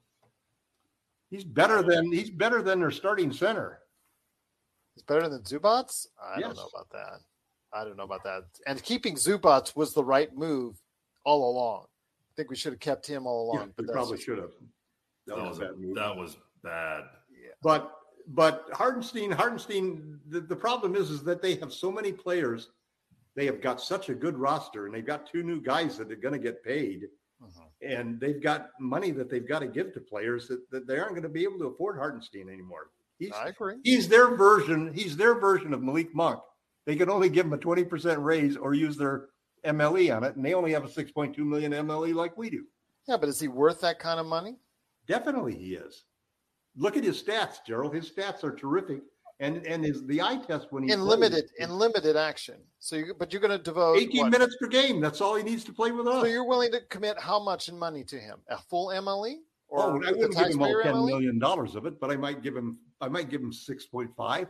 He's better than their starting center. He's better than Zubac? I don't know about that. And keeping Zubac was the right move all along. I think we should have kept him all along. Yeah, but we probably should have. That was bad. Yeah. But Hartenstein, the problem is that they have so many players. They have got such a good roster, and they've got 2 new guys that are going to get paid. And they've got money that they've got to give to players that they aren't going to be able to afford Hartenstein anymore. I agree. He's their version of Malik Monk. They can only give him a 20% raise or use their MLE on it, and they only have a $6.2 million MLE like we do. Yeah, but is he worth that kind of money? Definitely he is. Look at his stats, Gerald. His stats are terrific. And the eye test when he's in limited action. So you're going to devote 18 minutes per game. That's all he needs to play with us. So you're willing to commit how much in money to him? A full MLE? Or I wouldn't give him all $10 million of it, but I might give him 6.5.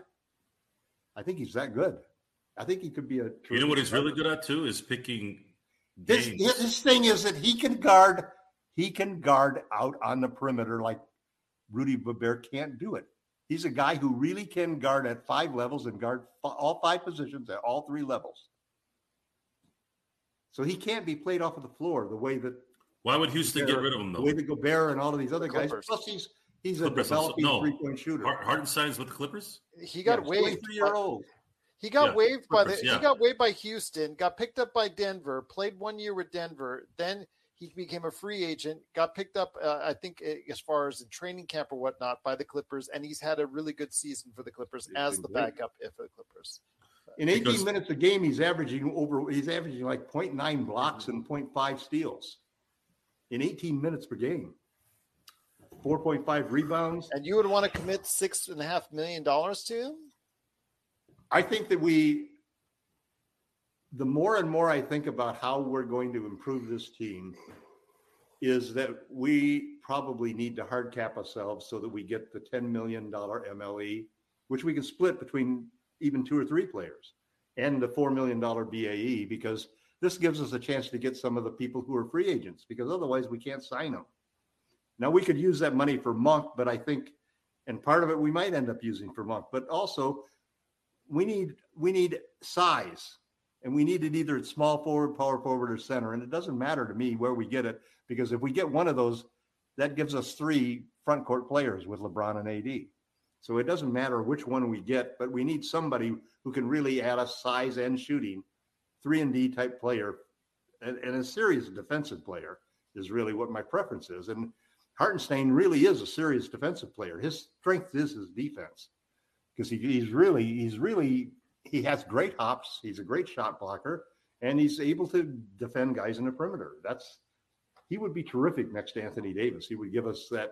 I think he's that good. I think he could be a. You know what he's really good at too is picking games. His thing is that he can guard out on the perimeter like Rudy Gobert can't do it. He's a guy who really can guard at 5 levels and guard all 5 positions at all 3 levels. So he can't be played off of the floor the way that. Why would Houston get rid of him though? The way that Gobert and all of these other guys. Plus, he's a developing 3-point shooter. Hartenstein's with the Clippers. He got waived. 23-year-old. He got waived he got waived by Houston. Got picked up by Denver. Played 1 year with Denver. Then he became a free agent. Got picked up, I think, as far as in training camp or whatnot, by the Clippers. And he's had a really good season for the Clippers as the backup for the Clippers. In 18 minutes a game, he's averaging like 0.9 blocks and 0.5 steals. In 18 minutes per game, 4.5 rebounds. And you would want to commit $6.5 million to him? I think that the more and more I think about how we're going to improve this team is that we probably need to hard cap ourselves so that we get the $10 million MLE, which we can split between even 2 or 3 players, and the $4 million BAE, because this gives us a chance to get some of the people who are free agents, because otherwise we can't sign them. Now we could use that money for Monk, but I think, and part of it we might end up using for Monk, but also we need size, and we need it either at small forward, power forward, or center. And it doesn't matter to me where we get it, because if we get one of those, that gives us 3 front court players with LeBron and AD. So it doesn't matter which one we get, but we need somebody who can really add us size and shooting, 3-and-D type player, and a serious defensive player is really what my preference is. And Hartenstein really is a serious defensive player. His strength is his defense because he has great hops. He's a great shot blocker, and he's able to defend guys in the perimeter. He would be terrific next to Anthony Davis. He would give us that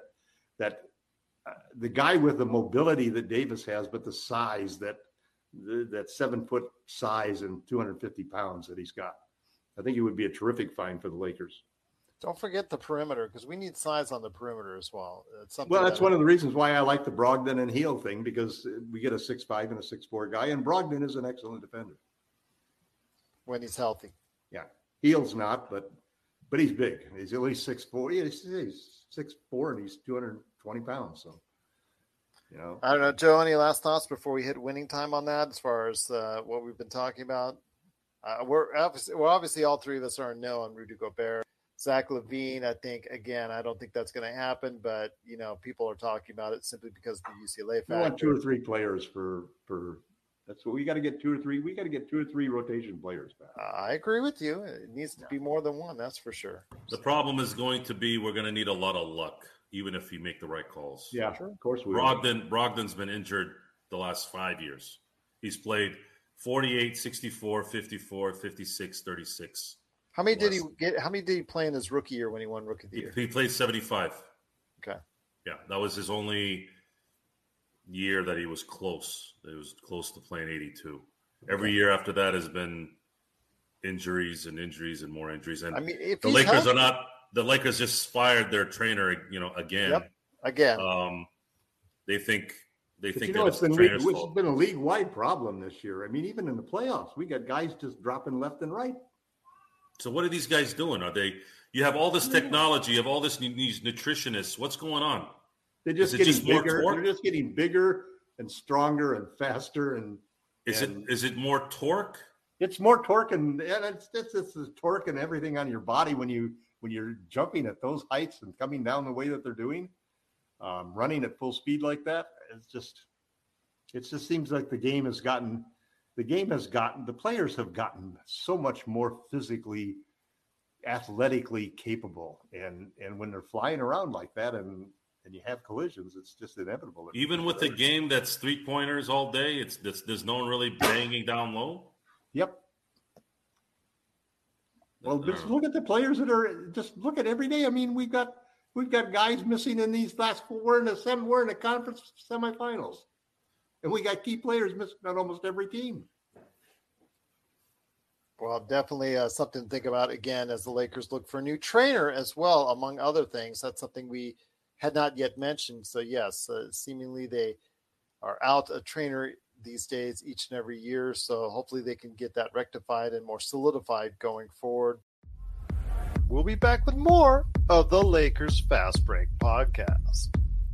the guy with the mobility that Davis has, but the size that 7-foot size and 250 pounds that he's got. I think he would be a terrific find for the Lakers. Don't forget the perimeter, because we need size on the perimeter as well. That's one of the reasons why I like the Brogdon and Hield thing, because we get a 6'5" and a 6'4" guy, and Brogdon is an excellent defender when he's healthy. Yeah, Hield's not, but he's big. He's at least 6'4". Yeah, he's 6'4" and he's 220 pounds. So, I don't know, Joe. Any last thoughts before we hit winning time on that? As far as what we've been talking about, we're obviously all three of us are a no on Rudy Gobert. Zach LaVine, I think, again, I don't think that's going to happen, but, people are talking about it simply because of the UCLA factor. We want 2 or 3 players for that's what we got to get 2 or 3. We got to get 2 or 3 rotation players back. I agree with you. It needs to be more than one, that's for sure. The problem is going to be we're going to need a lot of luck, even if you make the right calls. Yeah, sure. Of course we Brogdon's been injured the last 5 years. He's played 48, 64, 54, 56, 36. How many did he get? How many did he play in his rookie year when he won Rookie of the Year? He played 75. Okay. Yeah, that was his only year that he was close. He was close to playing 82. Every year after that has been injuries and more injuries. And if the Lakers are not. The Lakers just fired their trainer. Again. Yep. Again. They think that it's been a league-wide problem this year. I mean, even in the playoffs, we got guys just dropping left and right. So what are these guys doing? You have all this technology, you have all these nutritionists. What's going on? They're just getting bigger. They're just getting bigger and stronger and faster. Is it more torque? It's more torque, and it's the torque and everything on your body when you're jumping at those heights and coming down the way that they're doing, running at full speed like that. It just seems like the players have gotten so much more physically, athletically capable. And when they're flying around like that and you have collisions, it's just inevitable. Even with the game that's 3-pointers all day, there's no one really banging down low. Yep. Well, just look at the players just look at every day. I mean, we've got guys missing in these last 4. We're in the conference semifinals. And we got key players missing on almost every team. Well, definitely something to think about, again, as the Lakers look for a new trainer as well, among other things. That's something we had not yet mentioned. So, yes, seemingly they are out a trainer these days each and every year. So hopefully they can get that rectified and more solidified going forward. We'll be back with more of the Lakers Fast Break podcast.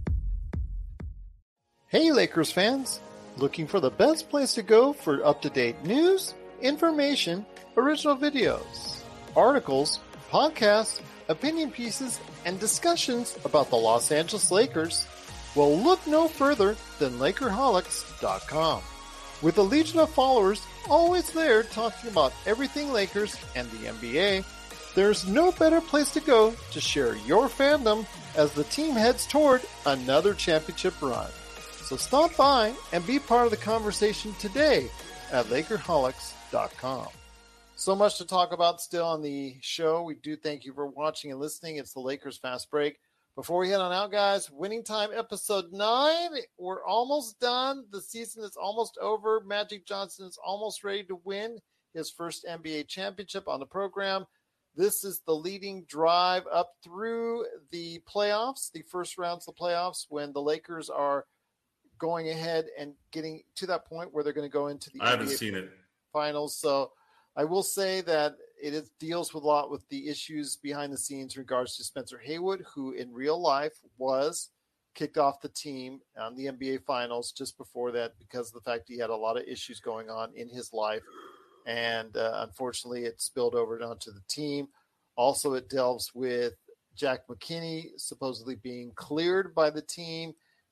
Hey, Lakers fans, looking for the best place to go for up-to-date news, information, original videos, articles, podcasts, opinion pieces, and discussions about the Los Angeles Lakers? Well, look no further than Lakerholics.com. With a legion of followers always there talking about everything Lakers and the NBA, there's no better place to go to share your fandom as the team heads toward another championship run. So stop by and be part of the conversation today at Lakerholics.com. So much to talk about still on the show. We do thank you for watching and listening. It's the Lakers Fast Break. Before we head on out, guys, Winning Time episode 9. We're almost done. The season is almost over. Magic Johnson is almost ready to win his first NBA championship on the program. This is the leading drive up through the playoffs, the first rounds of the playoffs, when the Lakers are going ahead and getting to that point where they're going to go into the I haven't seen it. Finals. So I will say that it deals with a lot with the issues behind the scenes in regards to Spencer Haywood, who in real life was kicked off the team on the NBA Finals just before that because of the fact he had a lot of issues going on in his life. And unfortunately, it spilled over onto the team. Also, it delves with Jack McKinney supposedly being cleared by the team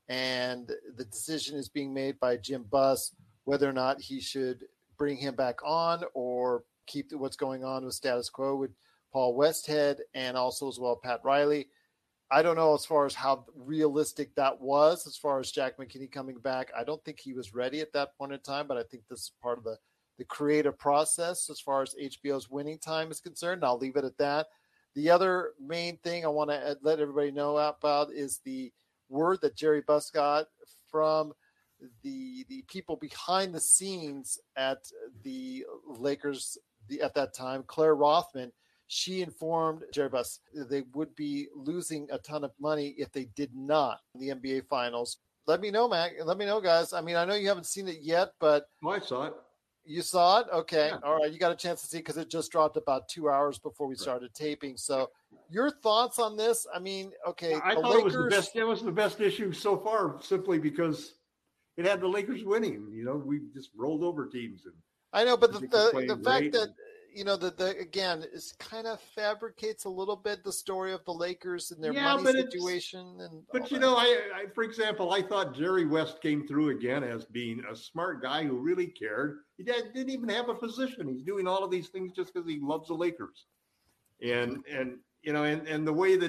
and the decision is being made by Jim Buss whether or not he should bring him back on or keep what's going on with status quo with Paul Westhead and also as well Pat Riley. I don't know as far as how realistic that was as far as Jack McKinney coming back. I don't think he was ready at that point in time, but I think this is part of the creative process as far as HBO's winning time is concerned. I'll leave it at that. The other main thing I want to let everybody know about is the word that Jerry Buss got from the people behind the scenes at the Lakers at that time, Claire Rothman. She informed Jerry Buss they would be losing a ton of money if they did not in the NBA Finals. Let me know, Mac. Let me know, guys. I mean, I know you haven't seen it yet, but I saw it. You saw it? Okay. Yeah. All right. You got a chance to see it because it just dropped about 2 hours before we started taping. So your thoughts on this? I mean, okay. I thought Lakers... it was the best. It was the best issue so far simply because it had the Lakers winning. You know, we just rolled over teams. And I know, but the fact that, you know, again, is kind of fabricates a little bit the story of the Lakers and their money situation. But you know, I, for example, I thought Jerry West came through again as being a smart guy who really cared. He didn't even have a position. He's doing all of these things just because he loves the Lakers. And you know, and the way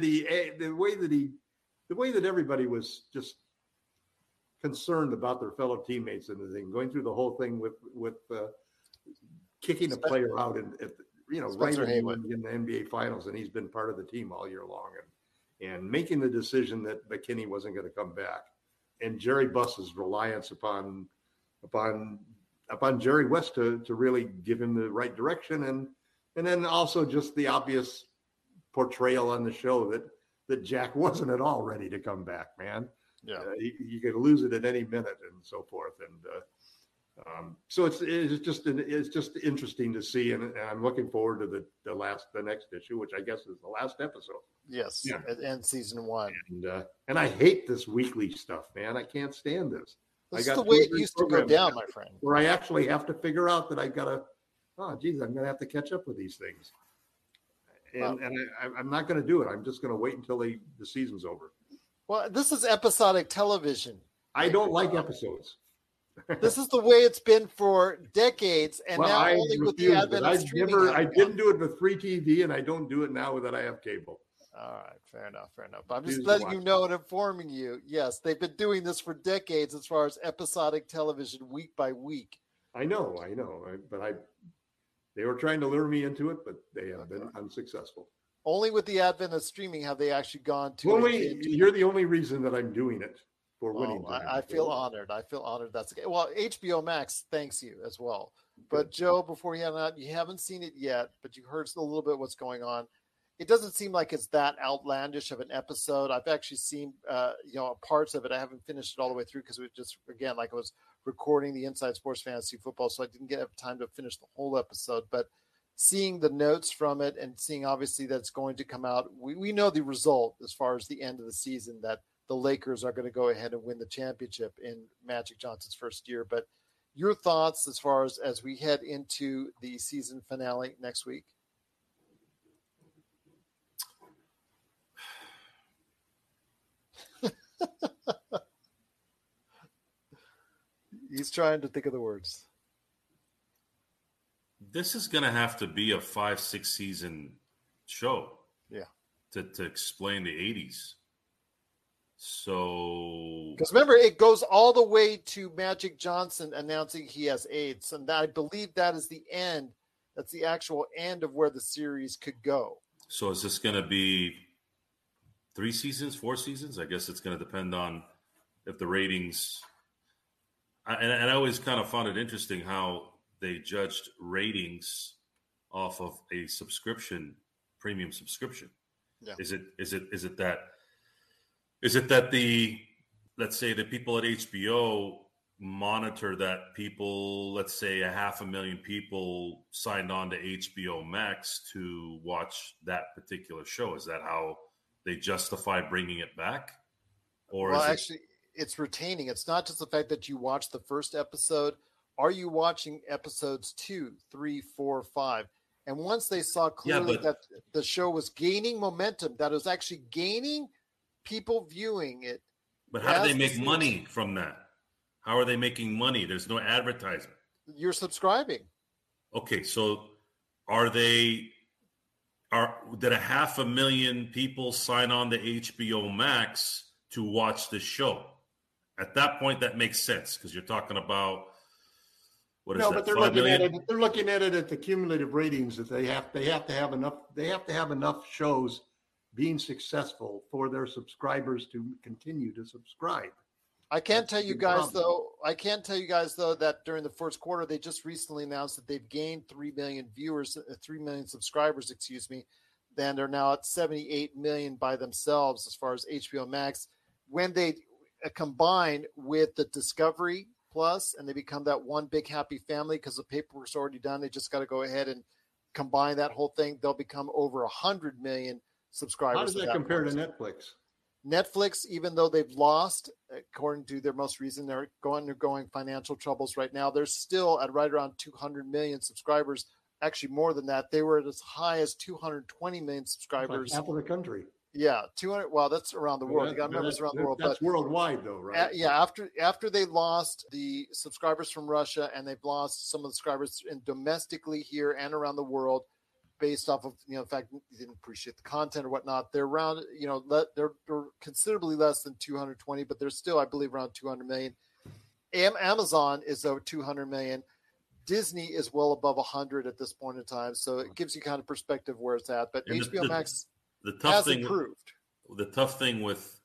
that everybody was just concerned about their fellow teammates and the thing, going through the whole thing with kicking a player out and right in the NBA Finals, and he's been part of the team all year long, and making the decision that McKinney wasn't going to come back, and Jerry Buss's reliance upon Jerry West to really give him the right direction, and then also just the obvious portrayal on the show that Jack wasn't at all ready to come back, man. Yeah, you could lose it at any minute and so forth, and. So it's just interesting to see, and I'm looking forward to the next issue, which I guess is the last episode. Yes, yeah. And season 1. And I hate this weekly stuff, man. I can't stand this. This is the way it used to go down, my friend. Where I actually have to figure out that I gotta, I'm gonna have to catch up with these things, and I'm not gonna do it. I'm just gonna wait until the season's over. Well, this is episodic television. I don't like episodes. This is the way it's been for decades, and now only with the advent of streaming. I didn't do it with free TV, and I don't do it now that I have cable. All right, fair enough. But I'm just letting you know and informing you. Yes, they've been doing this for decades as far as episodic television, week by week. I know, but they were trying to lure me into it, but they have been unsuccessful. Only with the advent of streaming have they actually gone to. You're the only reason that I'm doing it. For winning I feel honored. That's okay. Well, HBO Max thanks you as well. But Joe, before you head out, you haven't seen it yet, but you heard a little bit what's going on. It doesn't seem like it's that outlandish of an episode. I've actually seen parts of it. I haven't finished it all the way through because it was just, again, like I was recording the Inside Sports Fantasy Football, so I didn't get time to finish the whole episode. But seeing the notes from it and seeing obviously that it's going to come out, we know the result as far as the end of the season, that the Lakers are going to go ahead and win the championship in Magic Johnson's first year. But your thoughts as far as we head into the season finale next week? He's trying to think of the words. This is going to have to be a 5-6 season show. Yeah. To explain the 80s. So, because remember, it goes all the way to Magic Johnson announcing he has AIDS, and I believe that is the end. That's the actual end of where the series could go. So, is this going to be 3 seasons, 4 seasons? I guess it's going to depend on if the ratings. And I always kind of found it interesting how they judged ratings off of a premium subscription. Yeah. Is it that let's say the people at HBO monitor that people, let's say 500,000 people signed on to HBO Max to watch that particular show? Is that how they justify bringing it back? Or actually, it's retaining. It's not just the fact that you watch the first episode. Are you watching episodes 2, 3, 4, 5? And once they saw clearly that the show was gaining momentum, that it was actually gaining people viewing it, But how do As they the make series- money from that? How are they making money? There's no advertisement. You're subscribing. Okay, so did 500,000 people sign on to HBO Max to watch this show? At that point, that makes sense because you're talking about But they're looking at it. They're looking at it at the cumulative ratings that they have to have enough. They have to have enough shows being successful for their subscribers to continue to subscribe. I can't That's tell the you big guys problem. though. I can tell you guys though that during the first quarter, they just recently announced that they've gained 3 million viewers, 3 million subscribers, excuse me. Then they're now at 78 million by themselves as far as HBO Max. When they combine with the Discovery Plus and they become that one big happy family because the paperwork's already done, they just got to go ahead and combine that whole thing. They'll become over 100 million subscribers. How does that compare to Netflix? Netflix, even though they've lost, according to their most recent, they're undergoing financial troubles right now. They're still at right around 200 million subscribers. Actually, more than that. They were at as high as 220 million subscribers. Like half of the country. Yeah, 200. Well, that's around the world. You got to remember it's around the world. That's worldwide, though, right? Yeah. After they lost the subscribers from Russia and they've lost some of the subscribers domestically here and around the world, based off of the fact you didn't appreciate the content or whatnot, they're around they're considerably less than 220, but they're still, I believe, around 200 million. Amazon is over 200 million. Disney is well above 100 at this point in time, so it gives you kind of perspective where it's at. But And HBO Max the tough has thing, improved. The tough thing with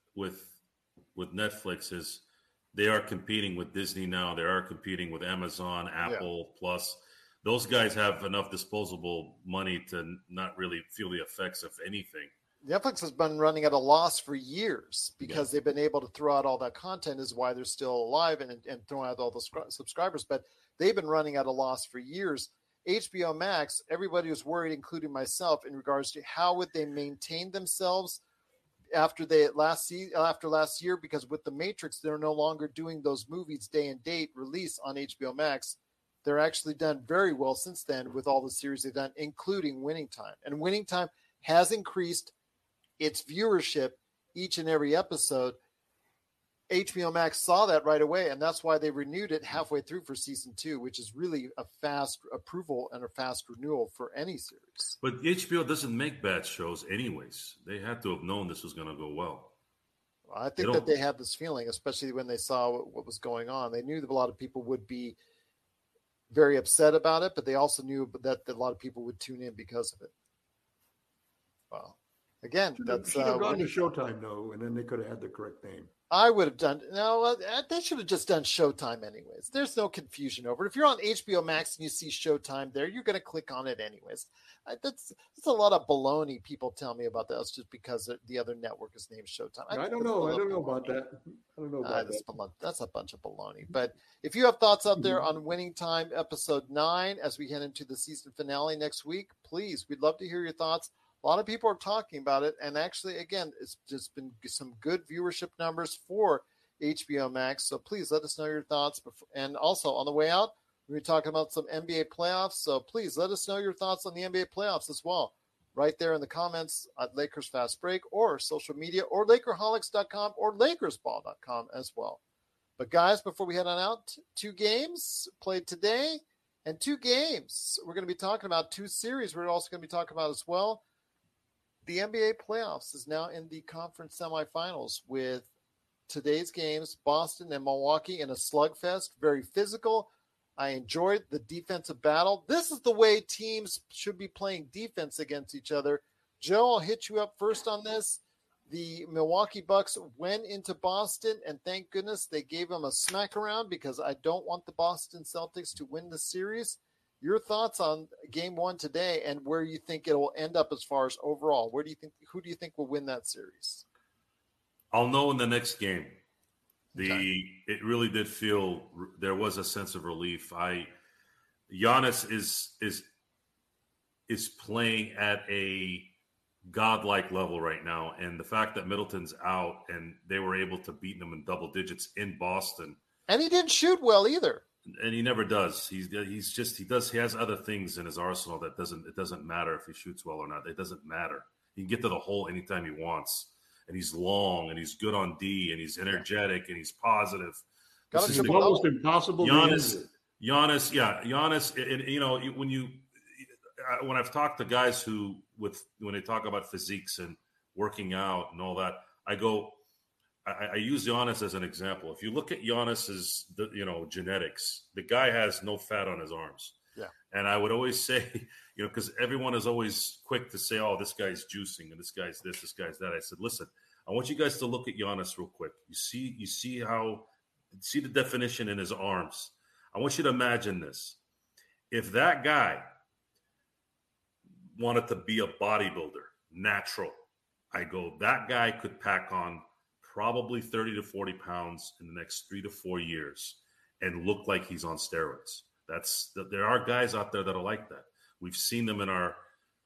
Netflix is they are competing with Disney now. They are competing with Amazon, Apple, Plus. Those guys have enough disposable money to not really feel the effects of anything. Netflix has been running at a loss for years because they've been able to throw out all that content is why they're still alive and throwing out all the subscribers. But they've been running at a loss for years. HBO Max, everybody was worried, including myself, in regards to how would they maintain themselves after last year, because with The Matrix, they're no longer doing those movies day and date release on HBO Max. They're actually done very well since then with all the series they've done, including Winning Time. And Winning Time has increased its viewership each and every episode. HBO Max saw that right away, and that's why they renewed it halfway through for season 2, which is really a fast approval and a fast renewal for any series. But HBO doesn't make bad shows anyways. They had to have known this was going to go well. I think that they had this feeling, especially when they saw what was going on. They knew that a lot of people would be very upset about it, but they also knew that a lot of people would tune in because of it. Well, again, should have gone to Showtime though, and then they could have had the correct name. I would have done they should have just done Showtime anyways. There's no confusion over it. If you're on HBO Max and you see Showtime there, you're going to click on it anyways. That's a lot of baloney people tell me about that. It's just because the other network is named Showtime. I don't know about that. I don't know about that. That's a bunch of baloney. But if you have thoughts out there on Winning Time episode 9 as we head into the season finale next week, please, we'd love to hear your thoughts. A lot of people are talking about it, and actually, again, it's just been some good viewership numbers for HBO Max. So please let us know your thoughts. And also, on the way out, we're talking about some NBA playoffs. So please let us know your thoughts on the NBA playoffs as well. Right there in the comments at Lakers Fast Break or social media or Lakerholics.com or Lakersball.com as well. But guys, before we head on out, 2 games played today and 2 games. We're going to be talking about 2 series we're also going to be talking about as well. The NBA playoffs is now in the conference semifinals with today's games, Boston and Milwaukee in a slugfest, very physical. I enjoyed the defensive battle. This is the way teams should be playing defense against each other. Joe, I'll hit you up first on this. The Milwaukee Bucks went into Boston, and thank goodness they gave them a smack around because I don't want the Boston Celtics to win the series. Your thoughts on game 1 today and where you think it will end up as far as overall? Who do you think will win that series? I'll know in the next game. It really did feel there was a sense of relief. Giannis is playing at a godlike level right now, and the fact that Middleton's out and they were able to beat them in double digits in Boston, and he didn't shoot well either. And he never does. He has other things in his arsenal it doesn't matter if he shoots well or not. It doesn't matter. He can get to the hole anytime he wants. and he's long and he's good on D and he's energetic and he's positive. Got It's almost impossible. Giannis, when I've talked to guys when they talk about physiques and working out and all that, I use Giannis as an example. If you look at Giannis's, genetics, the guy has no fat on his arms. Yeah. And I would always say, because everyone is always quick to say, oh, this guy's juicing and this guy's this guy's that. I said, listen, I want you guys to look at Giannis real quick. You see the definition in his arms. I want you to imagine this. If that guy wanted to be a bodybuilder, natural, that guy could pack on probably 30 to 40 pounds in the next 3 to 4 years and look like he's on steroids. There are guys out there that are like that. We've seen them in our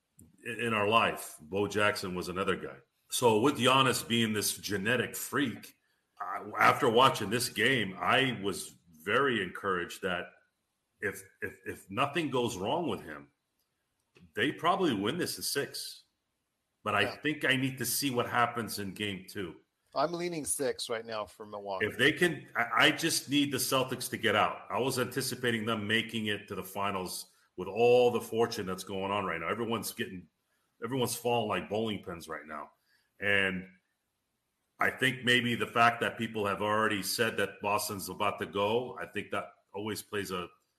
life. Bo Jackson was another guy. So with Giannis being this genetic freak, after watching this game, I was very encouraged that if nothing goes wrong with him, they probably win this in 6. But I think I need to see what happens in game 2. I'm leaning 6 right now for Milwaukee. If they can, I just need the Celtics to get out. I was anticipating them making it to the finals with all the fortune that's going on right now. Everyone's falling like bowling pins right now. And I think maybe the fact that people have already said that Boston's about to go, I think that always plays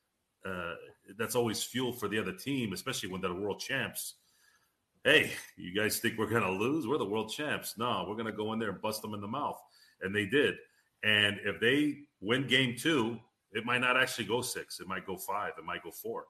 that's always fuel for the other team, especially when they're world champs. Hey, you guys think we're going to lose? We're the world champs. No, we're going to go in there and bust them in the mouth. And they did. And if they win game 2, it might not actually go 6. It might go 5. It might go 4.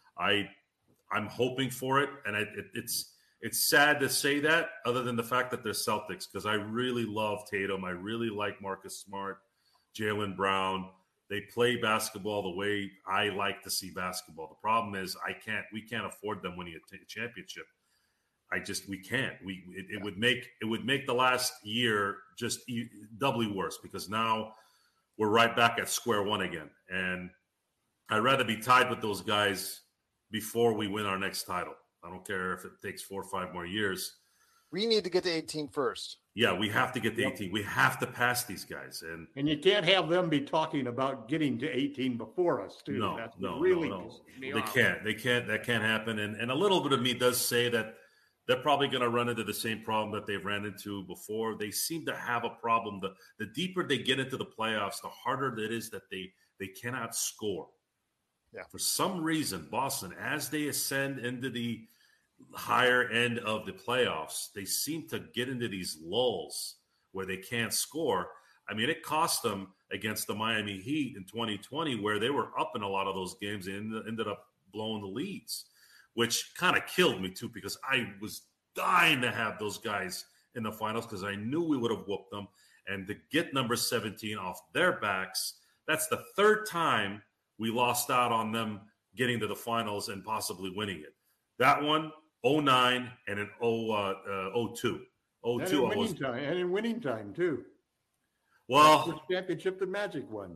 I'm hoping for it. And it's sad to say that, other than the fact that they're Celtics, because I really love Tatum. I really like Marcus Smart, Jaylen Brown. They play basketball the way I like to see basketball. The problem is we can't afford them winning a championship. We can't. It would make the last year just doubly worse, because now we're right back at square one again. And I'd rather be tied with those guys before we win our next title. I don't care if it takes 4 or 5 more years. We need to get to 18 first. Yeah, we have to get to 18. We have to pass these guys. And you can't have them be talking about getting to 18 before us, too. No. They can't. That can't happen. And a little bit of me does say that they're probably going to run into the same problem that they've ran into before. They seem to have a problem. The deeper they get into the playoffs, the harder it is that they cannot score. Yeah. For some reason, Boston, as they ascend into the higher end of the playoffs, they seem to get into these lulls where they can't score. I mean, it cost them against the Miami Heat in 2020, where they were up in a lot of those games and ended up blowing the leads, which kind of killed me too, because I was dying to have those guys in the finals because I knew we would have whooped them. And to get number 17 off their backs, that's the 3rd time we lost out on them getting to the finals and possibly winning it. That one, 09 and in 02. 02 and in winning time too. Well, the championship the Magic won.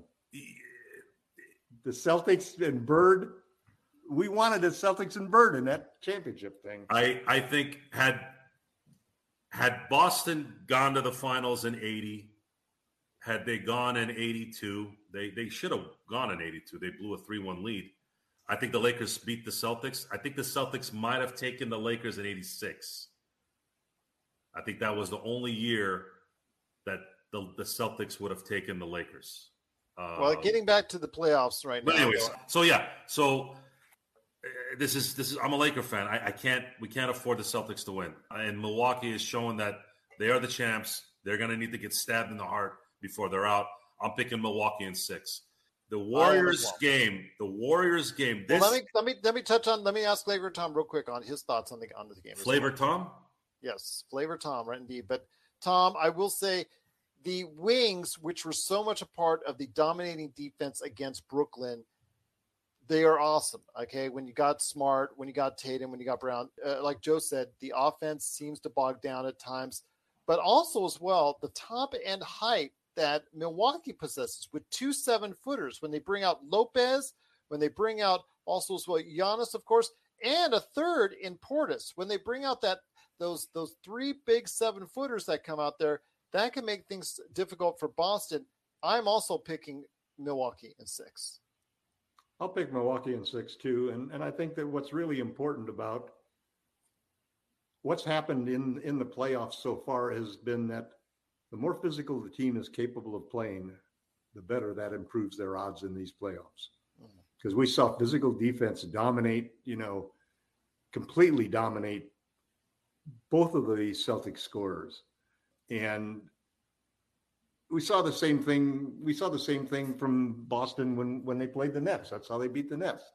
The Celtics and Bird. We wanted the Celtics and Bird in that championship thing. I think had Boston gone to the finals in 80, had they gone in 82, they should have gone in 82. They blew a 3-1 lead. I think the Lakers beat the Celtics. I think the Celtics might have taken the Lakers in 86. I think that was the only year that the Celtics would have taken the Lakers. Well, getting back to the playoffs right now. But anyways, this is I'm a Laker fan. We can't afford the Celtics to win. And Milwaukee is showing that they are the champs. They're going to need to get stabbed in the heart before they're out. I'm picking Milwaukee in 6. The Warriors game. This, well, let me touch on. Let me ask Flavor Tom real quick on his thoughts on the game. Flavor Tom. Yes, Flavor Tom, right indeed. But Tom, I will say the Wings, which were so much a part of the dominating defense against Brooklyn, they are awesome. Okay, when you got Smart, when you got Tatum, when you got Brown, like Joe said, the offense seems to bog down at times, but also as well the top end height that Milwaukee possesses with 2 7-footers when they bring out Lopez, when they bring out also as well Giannis, of course, and a third in Portis. When they bring out that those 3 big 7-footers that come out there, that can make things difficult for Boston. I'm also picking Milwaukee in 6. I'll pick Milwaukee in 6 too. And I think that what's really important about what's happened in the playoffs so far has been that the more physical the team is capable of playing, the better that improves their odds in these playoffs. Because we saw physical defense dominate, completely dominate both of the Celtics scorers. And we saw the same thing. We saw the same thing from Boston when they played the Nets. That's how they beat the Nets.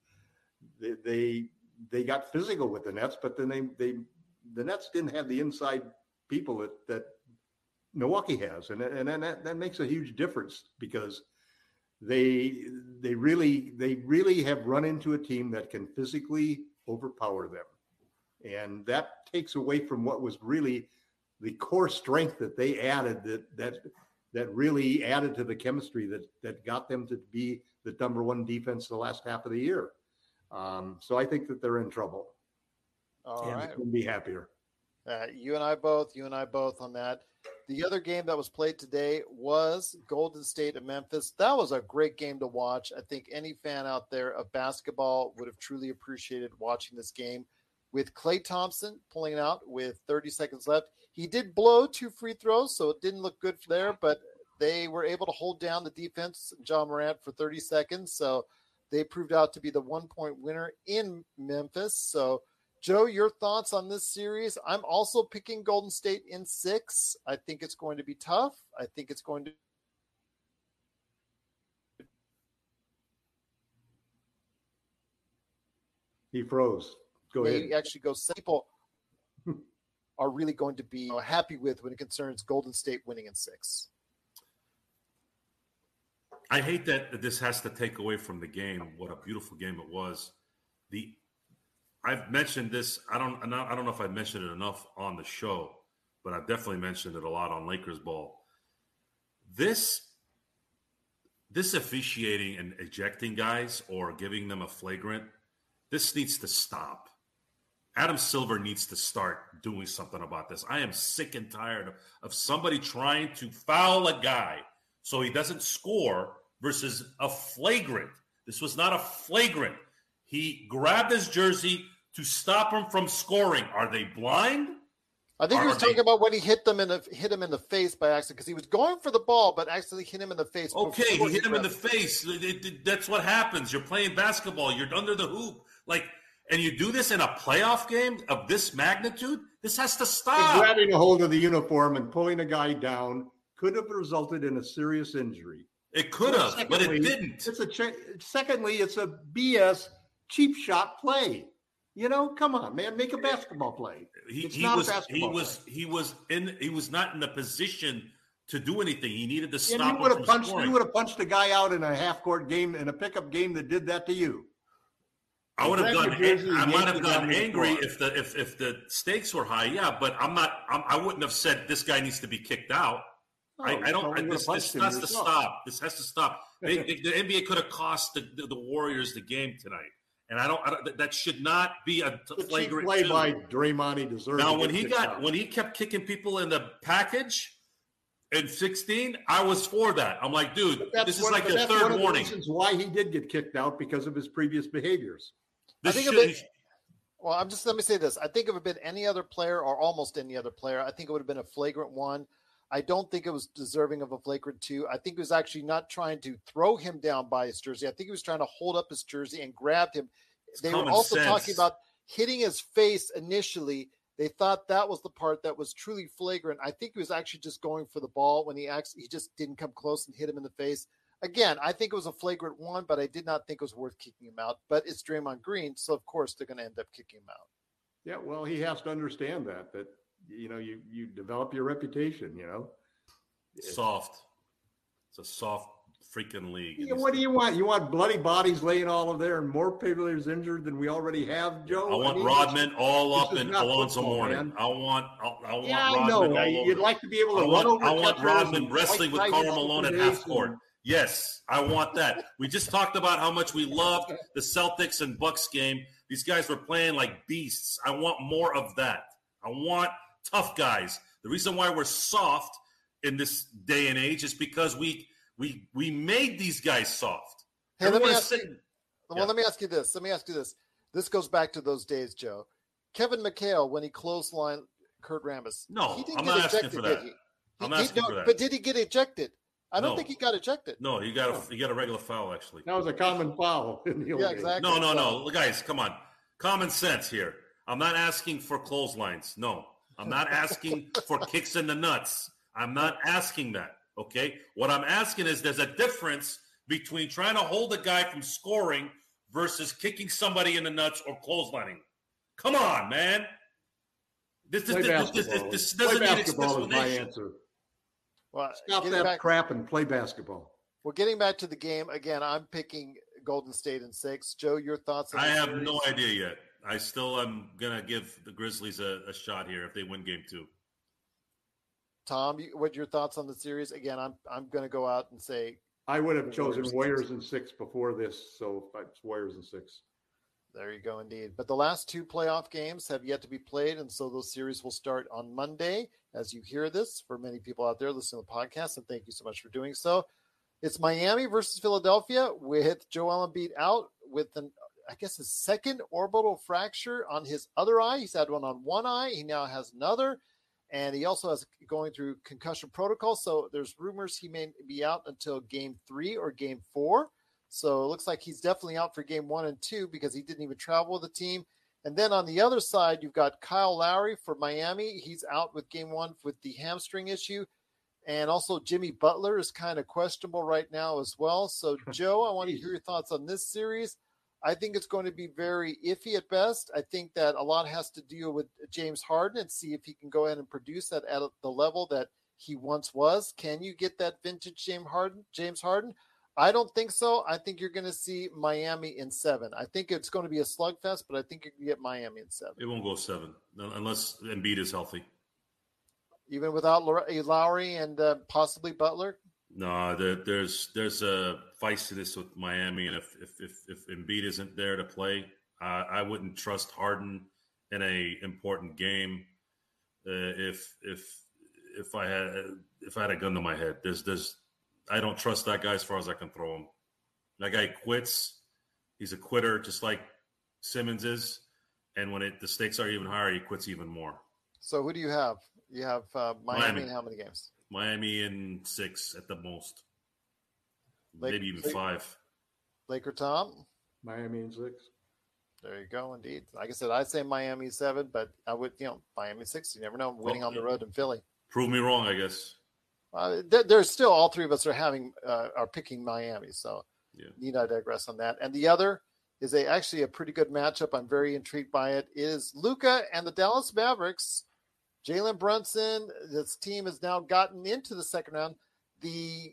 They got physical with the Nets, but then the Nets didn't have the inside people that Milwaukee has, and that makes a huge difference because they really have run into a team that can physically overpower them, and that takes away from what was really the core strength that they added that really added to the chemistry that got them to be the number 1 defense the last half of the year. So I think that they're in trouble. All right. Couldn't be happier. You and I both on that. The other game that was played today was Golden State and Memphis. That was a great game to watch. I think any fan out there of basketball would have truly appreciated watching this game with Klay Thompson pulling out with 30 seconds left. He did blow 2 free throws, so it didn't look good there, but they were able to hold down the defense, John Morant, for 30 seconds. So they proved out to be the 1-point winner in Memphis. So Joe, your thoughts on this series? I'm also picking Golden State in 6. I think it's going to be tough. I think it's going to. He froze. Go ahead. Actually go. People are really going to be happy with when it concerns Golden State winning in 6. I hate that this has to take away from the game. What a beautiful game it was. I've mentioned this. I don't know if I mentioned it enough on the show, but I've definitely mentioned it a lot on Lakers Ball. This officiating and ejecting guys or giving them a flagrant, this needs to stop. Adam Silver needs to start doing something about this. I am sick and tired of somebody trying to foul a guy so he doesn't score versus a flagrant. This was not a flagrant. He grabbed his jersey to stop him from scoring. Are they blind? I think he was talking about when he hit him in the face by accident because he was going for the ball but actually hit him in the face. Okay, he hit him in the face. That's what happens. You're playing basketball. You're under the hoop. And you do this in a playoff game of this magnitude? This has to stop. And grabbing a hold of the uniform and pulling a guy down could have resulted in a serious injury. It could have, but it didn't. Secondly, it's a BS cheap shot play. Come on, man, make a basketball play. He was not in the position to do anything. He needed to stop. You would have punched a guy out in a half-court game, in a pickup game that did that to you. I might have gotten angry if the stakes were high. Yeah, but I wouldn't have said this guy needs to be kicked out. This has to stop. This has to stop. The NBA could have cost the Warriors the game tonight. And that should not be a flagrant play by Draymond. He deserves. Now, when he kept kicking people in the package in 16, I was for that. I'm like, dude, this is like the third warning. That's reasons why he did get kicked out because of his previous behaviors. Let me say this. I think if it had been any other player or almost any other player, I think it would have been a flagrant 1. I don't think it was deserving of a flagrant 2. I think it was actually not trying to throw him down by his jersey. I think he was trying to hold up his jersey and grabbed him. They were also talking about hitting his face initially. They thought that was the part that was truly flagrant. I think he was actually just going for the ball when he just didn't come close and hit him in the face. Again, I think it was a flagrant 1, but I did not think it was worth kicking him out. But it's Draymond Green, so of course they're going to end up kicking him out. Yeah, well, he has to understand that you develop your reputation, Soft. It's a soft freaking league. Yeah, what do you want? You want bloody bodies laying all over there and more players injured than we already have, Joe? I want Rodman all up in Alonzo Mourning. I want Rodman. You'd like to be able to run over. I want Rodman wrestling with Karl Malone at half court. Yes, I want that. We just talked about how much we loved the Celtics and Bucks game. These guys were playing like beasts. I want more of that. I want tough guys. The reason why we're soft in this day and age is because we made these guys soft. Hey, let me ask you this. This goes back to those days, Joe. Kevin McHale, when he clotheslined Kurt Rambis. No, he didn't I'm get not asking ejected, for that. did he? I'm asking for that. But did he get ejected? I don't No. think he got ejected. No, he got a regular foul, actually. That was a common foul in the old days. Exactly. No. Guys, come on. Common sense here. I'm not asking for clotheslines. No. I'm not asking for kicks in the nuts. I'm not asking that, okay? What I'm asking is there's a difference between trying to hold a guy from scoring versus kicking somebody in the nuts or clotheslining. Come on, man. This doesn't need answer. Well, stop that crap and play basketball. Well, getting back to the game, again, I'm picking Golden State in 6. Joe, your thoughts on I have series? no idea yet. I still am going to give the Grizzlies a shot here if they win game 2. Tom, what are your thoughts on the series? Again, I'm going to go out and say I would have chosen Warriors in 6 before this, so it's Warriors in 6. There you go, indeed. But the last 2 playoff games have yet to be played, and so those series will start on Monday. As you hear this, for many people out there listening to the podcast, and thank you so much for doing so. It's Miami versus Philadelphia with Joel Embiid out with his second orbital fracture on his other eye. He's had one on one eye. He now has another, and he also has going through concussion protocol. So there's rumors he may be out until game 3 or game 4. So it looks like he's definitely out for game 1 and 2 because he didn't even travel with the team. And then on the other side, you've got Kyle Lowry for Miami. He's out with game 1 with the hamstring issue. And also Jimmy Butler is kind of questionable right now as well. So, Joe, I want to hear your thoughts on this series. I think it's going to be very iffy at best. I think that a lot has to do with James Harden and see if he can go ahead and produce that at the level that he once was. Can you get that vintage James Harden? I don't think so. I think you're going to see Miami in 7. I think it's going to be a slugfest, but I think you're going to get Miami in 7. It won't go 7 unless Embiid is healthy. Even without Lowry and possibly Butler? No, there's a feistiness with Miami, and if Embiid isn't there to play, I wouldn't trust Harden in a important game. If I had a gun to my head, I don't trust that guy as far as I can throw him. That guy quits. He's a quitter, just like Simmons is. And when the stakes are even higher, he quits even more. So who do you have? You have Miami in how many games? Miami in 6 at the most. Maybe even 5. Laker Tom? Miami in 6. There you go, indeed. Like I said, I'd say Miami 7, but I would, Miami 6. You never know. Winning on the road in Philly. Prove me wrong, I guess. There's still all 3 of us are picking Miami, so need I digress on that. And the other is actually a pretty good matchup. I'm very intrigued by it. Is Luka and the Dallas Mavericks. Jalen Brunson, this team has now gotten into the second round. The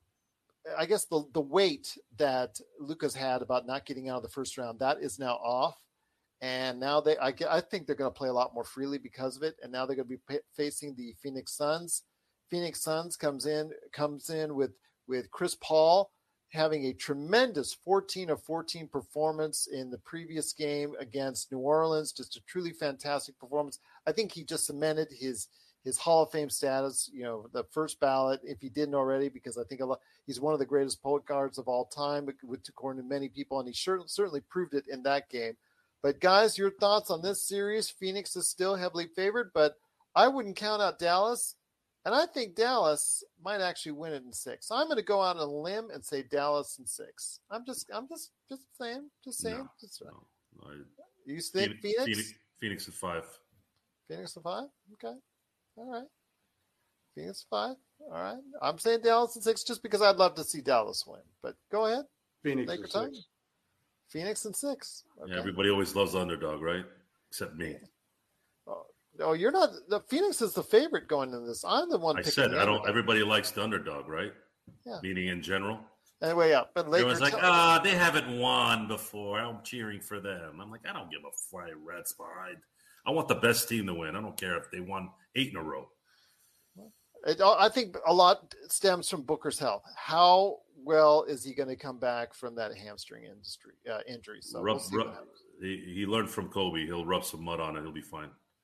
weight that Luka's had about not getting out of the first round, that is now off. And now I think they're going to play a lot more freely because of it. And now they're going to be facing the Phoenix Suns. Phoenix Suns comes in with Chris Paul having a tremendous 14 of 14 performance in the previous game against New Orleans. Just a truly fantastic performance. I think he just cemented his Hall of Fame status, the first ballot, if he didn't already, because I think he's one of the greatest point guards of all time, according to many people, and he certainly proved it in that game. But guys, your thoughts on this series? Phoenix is still heavily favored, but I wouldn't count out Dallas. And I think Dallas might actually win it in 6. So I'm going to go out on a limb and say Dallas in 6. I'm just saying. No. You think Phoenix? Phoenix at 5. Phoenix at 5? Okay. All right. Phoenix 5. All right. I'm saying Dallas in 6 just because I'd love to see Dallas win. But go ahead. Phoenix in 6. Phoenix in 6. Okay. Yeah, everybody always loves the underdog, right? Except me. Oh, you're not. The Phoenix is the favorite going into this. I'm the one. I said I don't. Everybody likes the underdog, right? Yeah. Meaning in general. Anyway, yeah. But everyone's like, they haven't won before. I'm cheering for them. I'm like, I don't give a flying rat's behind. I want the best team to win. I don't care if they won 8 in a row. I think a lot stems from Booker's health. How well is he going to come back from that hamstring injury? So he learned from Kobe. He'll rub some mud on it. He'll be fine.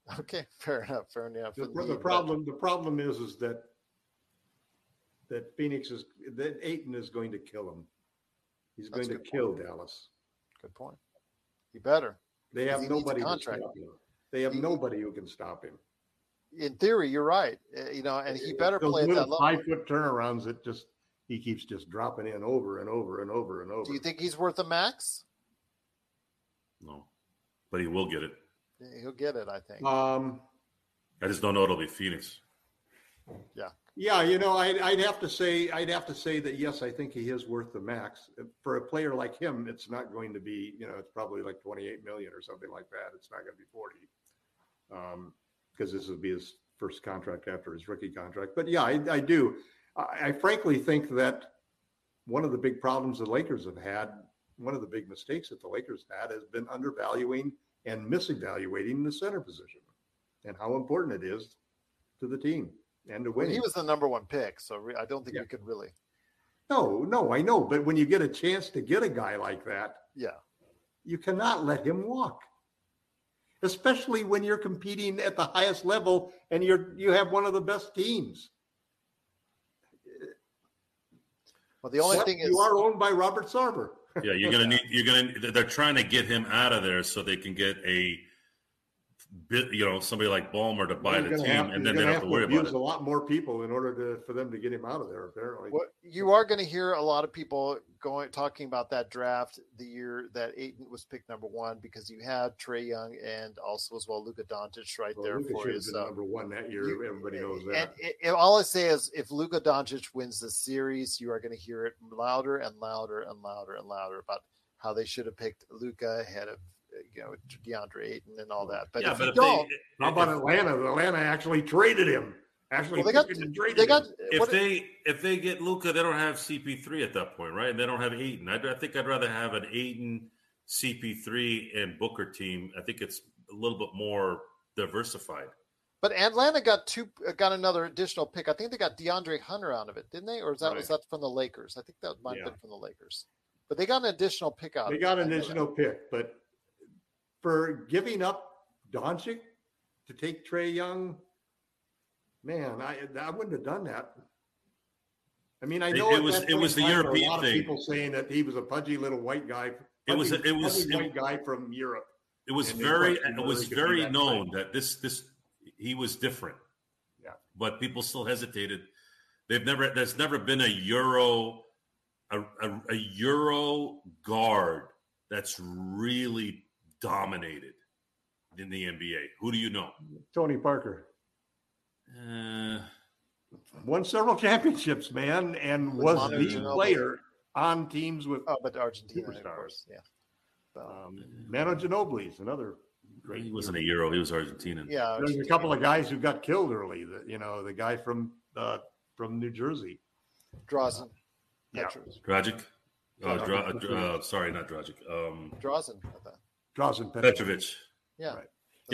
Okay, fair enough. Fair enough. The Indeed, problem is that Phoenix is that Ayton is going to kill him. He's That's going a to good kill Dallas. Good point. He better. They Because have he needs a nobody to contract. stop him. They have He- nobody who can stop him. In theory, you're right. And he better Those play at little that level. 5-foot turnarounds that he keeps just dropping in over and over and over and over. Do you think he's worth a max? No, but he will get it. He'll get it, I think. I just don't know it'll be Phoenix. Yeah, I'd have to say that yes, I think he is worth the max. For a player like him, it's not going to be, it's probably like 28 million or something like that. It's not going to be 40. Because this will be his first contract after his rookie contract. But yeah, I do. I frankly think that one of the big problems the Lakers have had, one of the big mistakes that the Lakers had, has been undervaluing and misevaluating the center position and how important it is to the team and to Well, win. he was the number one pick, so I don't think Yeah. we could really. No, I know. But when you get a chance to get a guy like that, Yeah. you cannot let him walk. Especially when you're competing at the highest level and you have one of the best teams. Well, the only But thing is, you are owned by Robert Sarver. Yeah, they're trying to get him out of there so they can get somebody like Ballmer to buy the team, and then they don't have to worry about it. A lot more people in order for them to get him out of there. Apparently, you are going to hear a lot of people talking about that draft the year that Ayton was picked number one, because you had Trae Young and also as well Luka Doncic there Luka for should his have been number one that year. Everybody knows that. And all I say is, if Luka Doncic wins the series, you are going to hear it louder and louder and louder and louder about how they should have picked Luka ahead of DeAndre Ayton and all that. But if you don't, how about Atlanta? Atlanta actually traded him. Actually, If they get Luka, they don't have CP3 at that point, right? And they don't have Ayton. I think I'd rather have an Ayton, CP3, and Booker team. I think it's a little bit more diversified. But Atlanta got another additional pick. I think they got DeAndre Hunter out of it, didn't they? Or was that from the Lakers? I think that might have been from the Lakers. But they got an additional pick out of it. They got an additional pick, but for giving up Doncic to take Trae Young, man, I wouldn't have done that. I mean, I know it was the European a lot thing. Of people saying that he was a pudgy little white guy. White guy from Europe. It was very known that this he was different. Yeah, but people still hesitated. There's never been a Euro guard that's really dominated in the NBA. Who do you know? Tony Parker. Won several championships, man, and was the player on teams with but Argentina, superstars. Of course, yeah. Manu Ginobili is another great. He wasn't a Euro; he was Argentinian. Yeah, there's a couple of guys who got killed early. The guy from New Jersey, Drazen. Yeah, Dragic. Sorry, not Dragic. Drazen. Drazen Petrovic. Yeah. Right.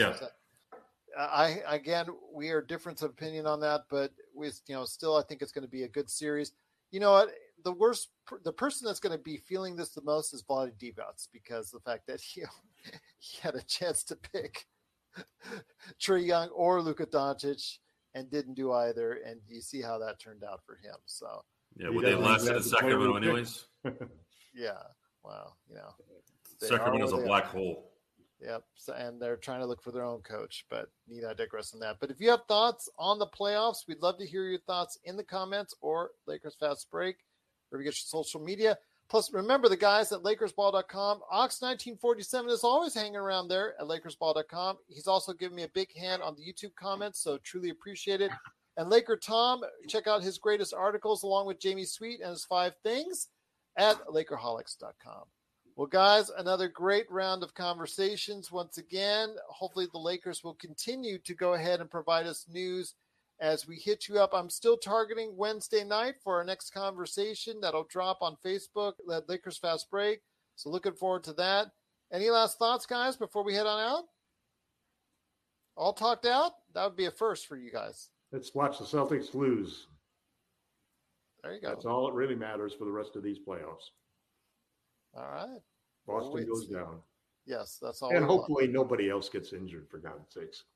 Yeah. We are difference of opinion on that, but still, I think it's going to be a good series. You know what? The person that's going to be feeling this the most is Vlade Divac, because the fact that he had a chance to pick Trae Young or Luka Doncic and didn't do either, and you see how that turned out for him. So yeah, well, they lasted in Sacramento anyways. Yeah, well, Sacramento's a black hole. Yep, and they're trying to look for their own coach, but I digress on that. But if you have thoughts on the playoffs, we'd love to hear your thoughts in the comments or Lakers Fast Break, wherever you get your social media. Plus, remember the guys at LakersBall.com. Ox1947 is always hanging around there at LakersBall.com. He's also given me a big hand on the YouTube comments, so truly appreciate it. And Laker Tom, check out his greatest articles along with Jamie Sweet and his 5 things at Lakerholics.com. Well, guys, another great round of conversations. Once again, hopefully the Lakers will continue to go ahead and provide us news as we hit you up. I'm still targeting Wednesday night for our next conversation that'll drop on Facebook at Lakers Fast Break. So looking forward to that. Any last thoughts, guys, before we head on out? All talked out? That would be a first for you guys. Let's watch the Celtics lose. There you go. That's all that really matters for the rest of these playoffs. All right. Boston goes down. Yes, that's all. And hopefully nobody else gets injured, for God's sakes.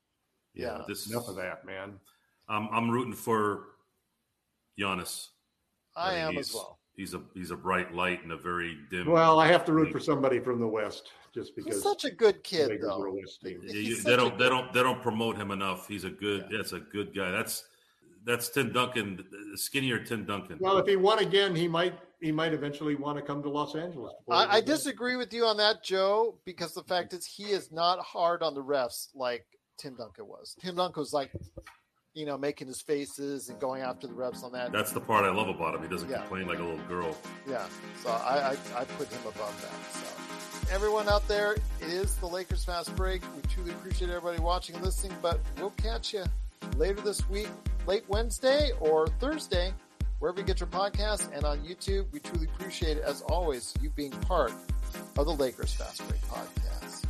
Yeah. Enough of that, man. I'm rooting for Giannis. I am as well. He's a bright light in a very dim. Well, I have to root for somebody from the West just because He's such a good kid, Lakers though. are a West team. They don't promote him enough. He's a good. Yeah. That's a good guy. That's Tim Duncan, skinnier Tim Duncan. Well, if he won again, he might eventually want to come to Los Angeles. I disagree with you on that, Joe, because the fact is he is not hard on the refs like Tim Duncan was. Tim Duncan was like, making his faces and going after the refs on that. That's the part I love about him. He doesn't complain like a little girl. Yeah, so I put him above that. So everyone out there, it is the Lakers Fast Break. We truly appreciate everybody watching and listening, but we'll catch you later this week, late Wednesday or Thursday, wherever you get your podcast, and on YouTube. We truly appreciate it, as always, you being part of the Lakers Fast Break podcast.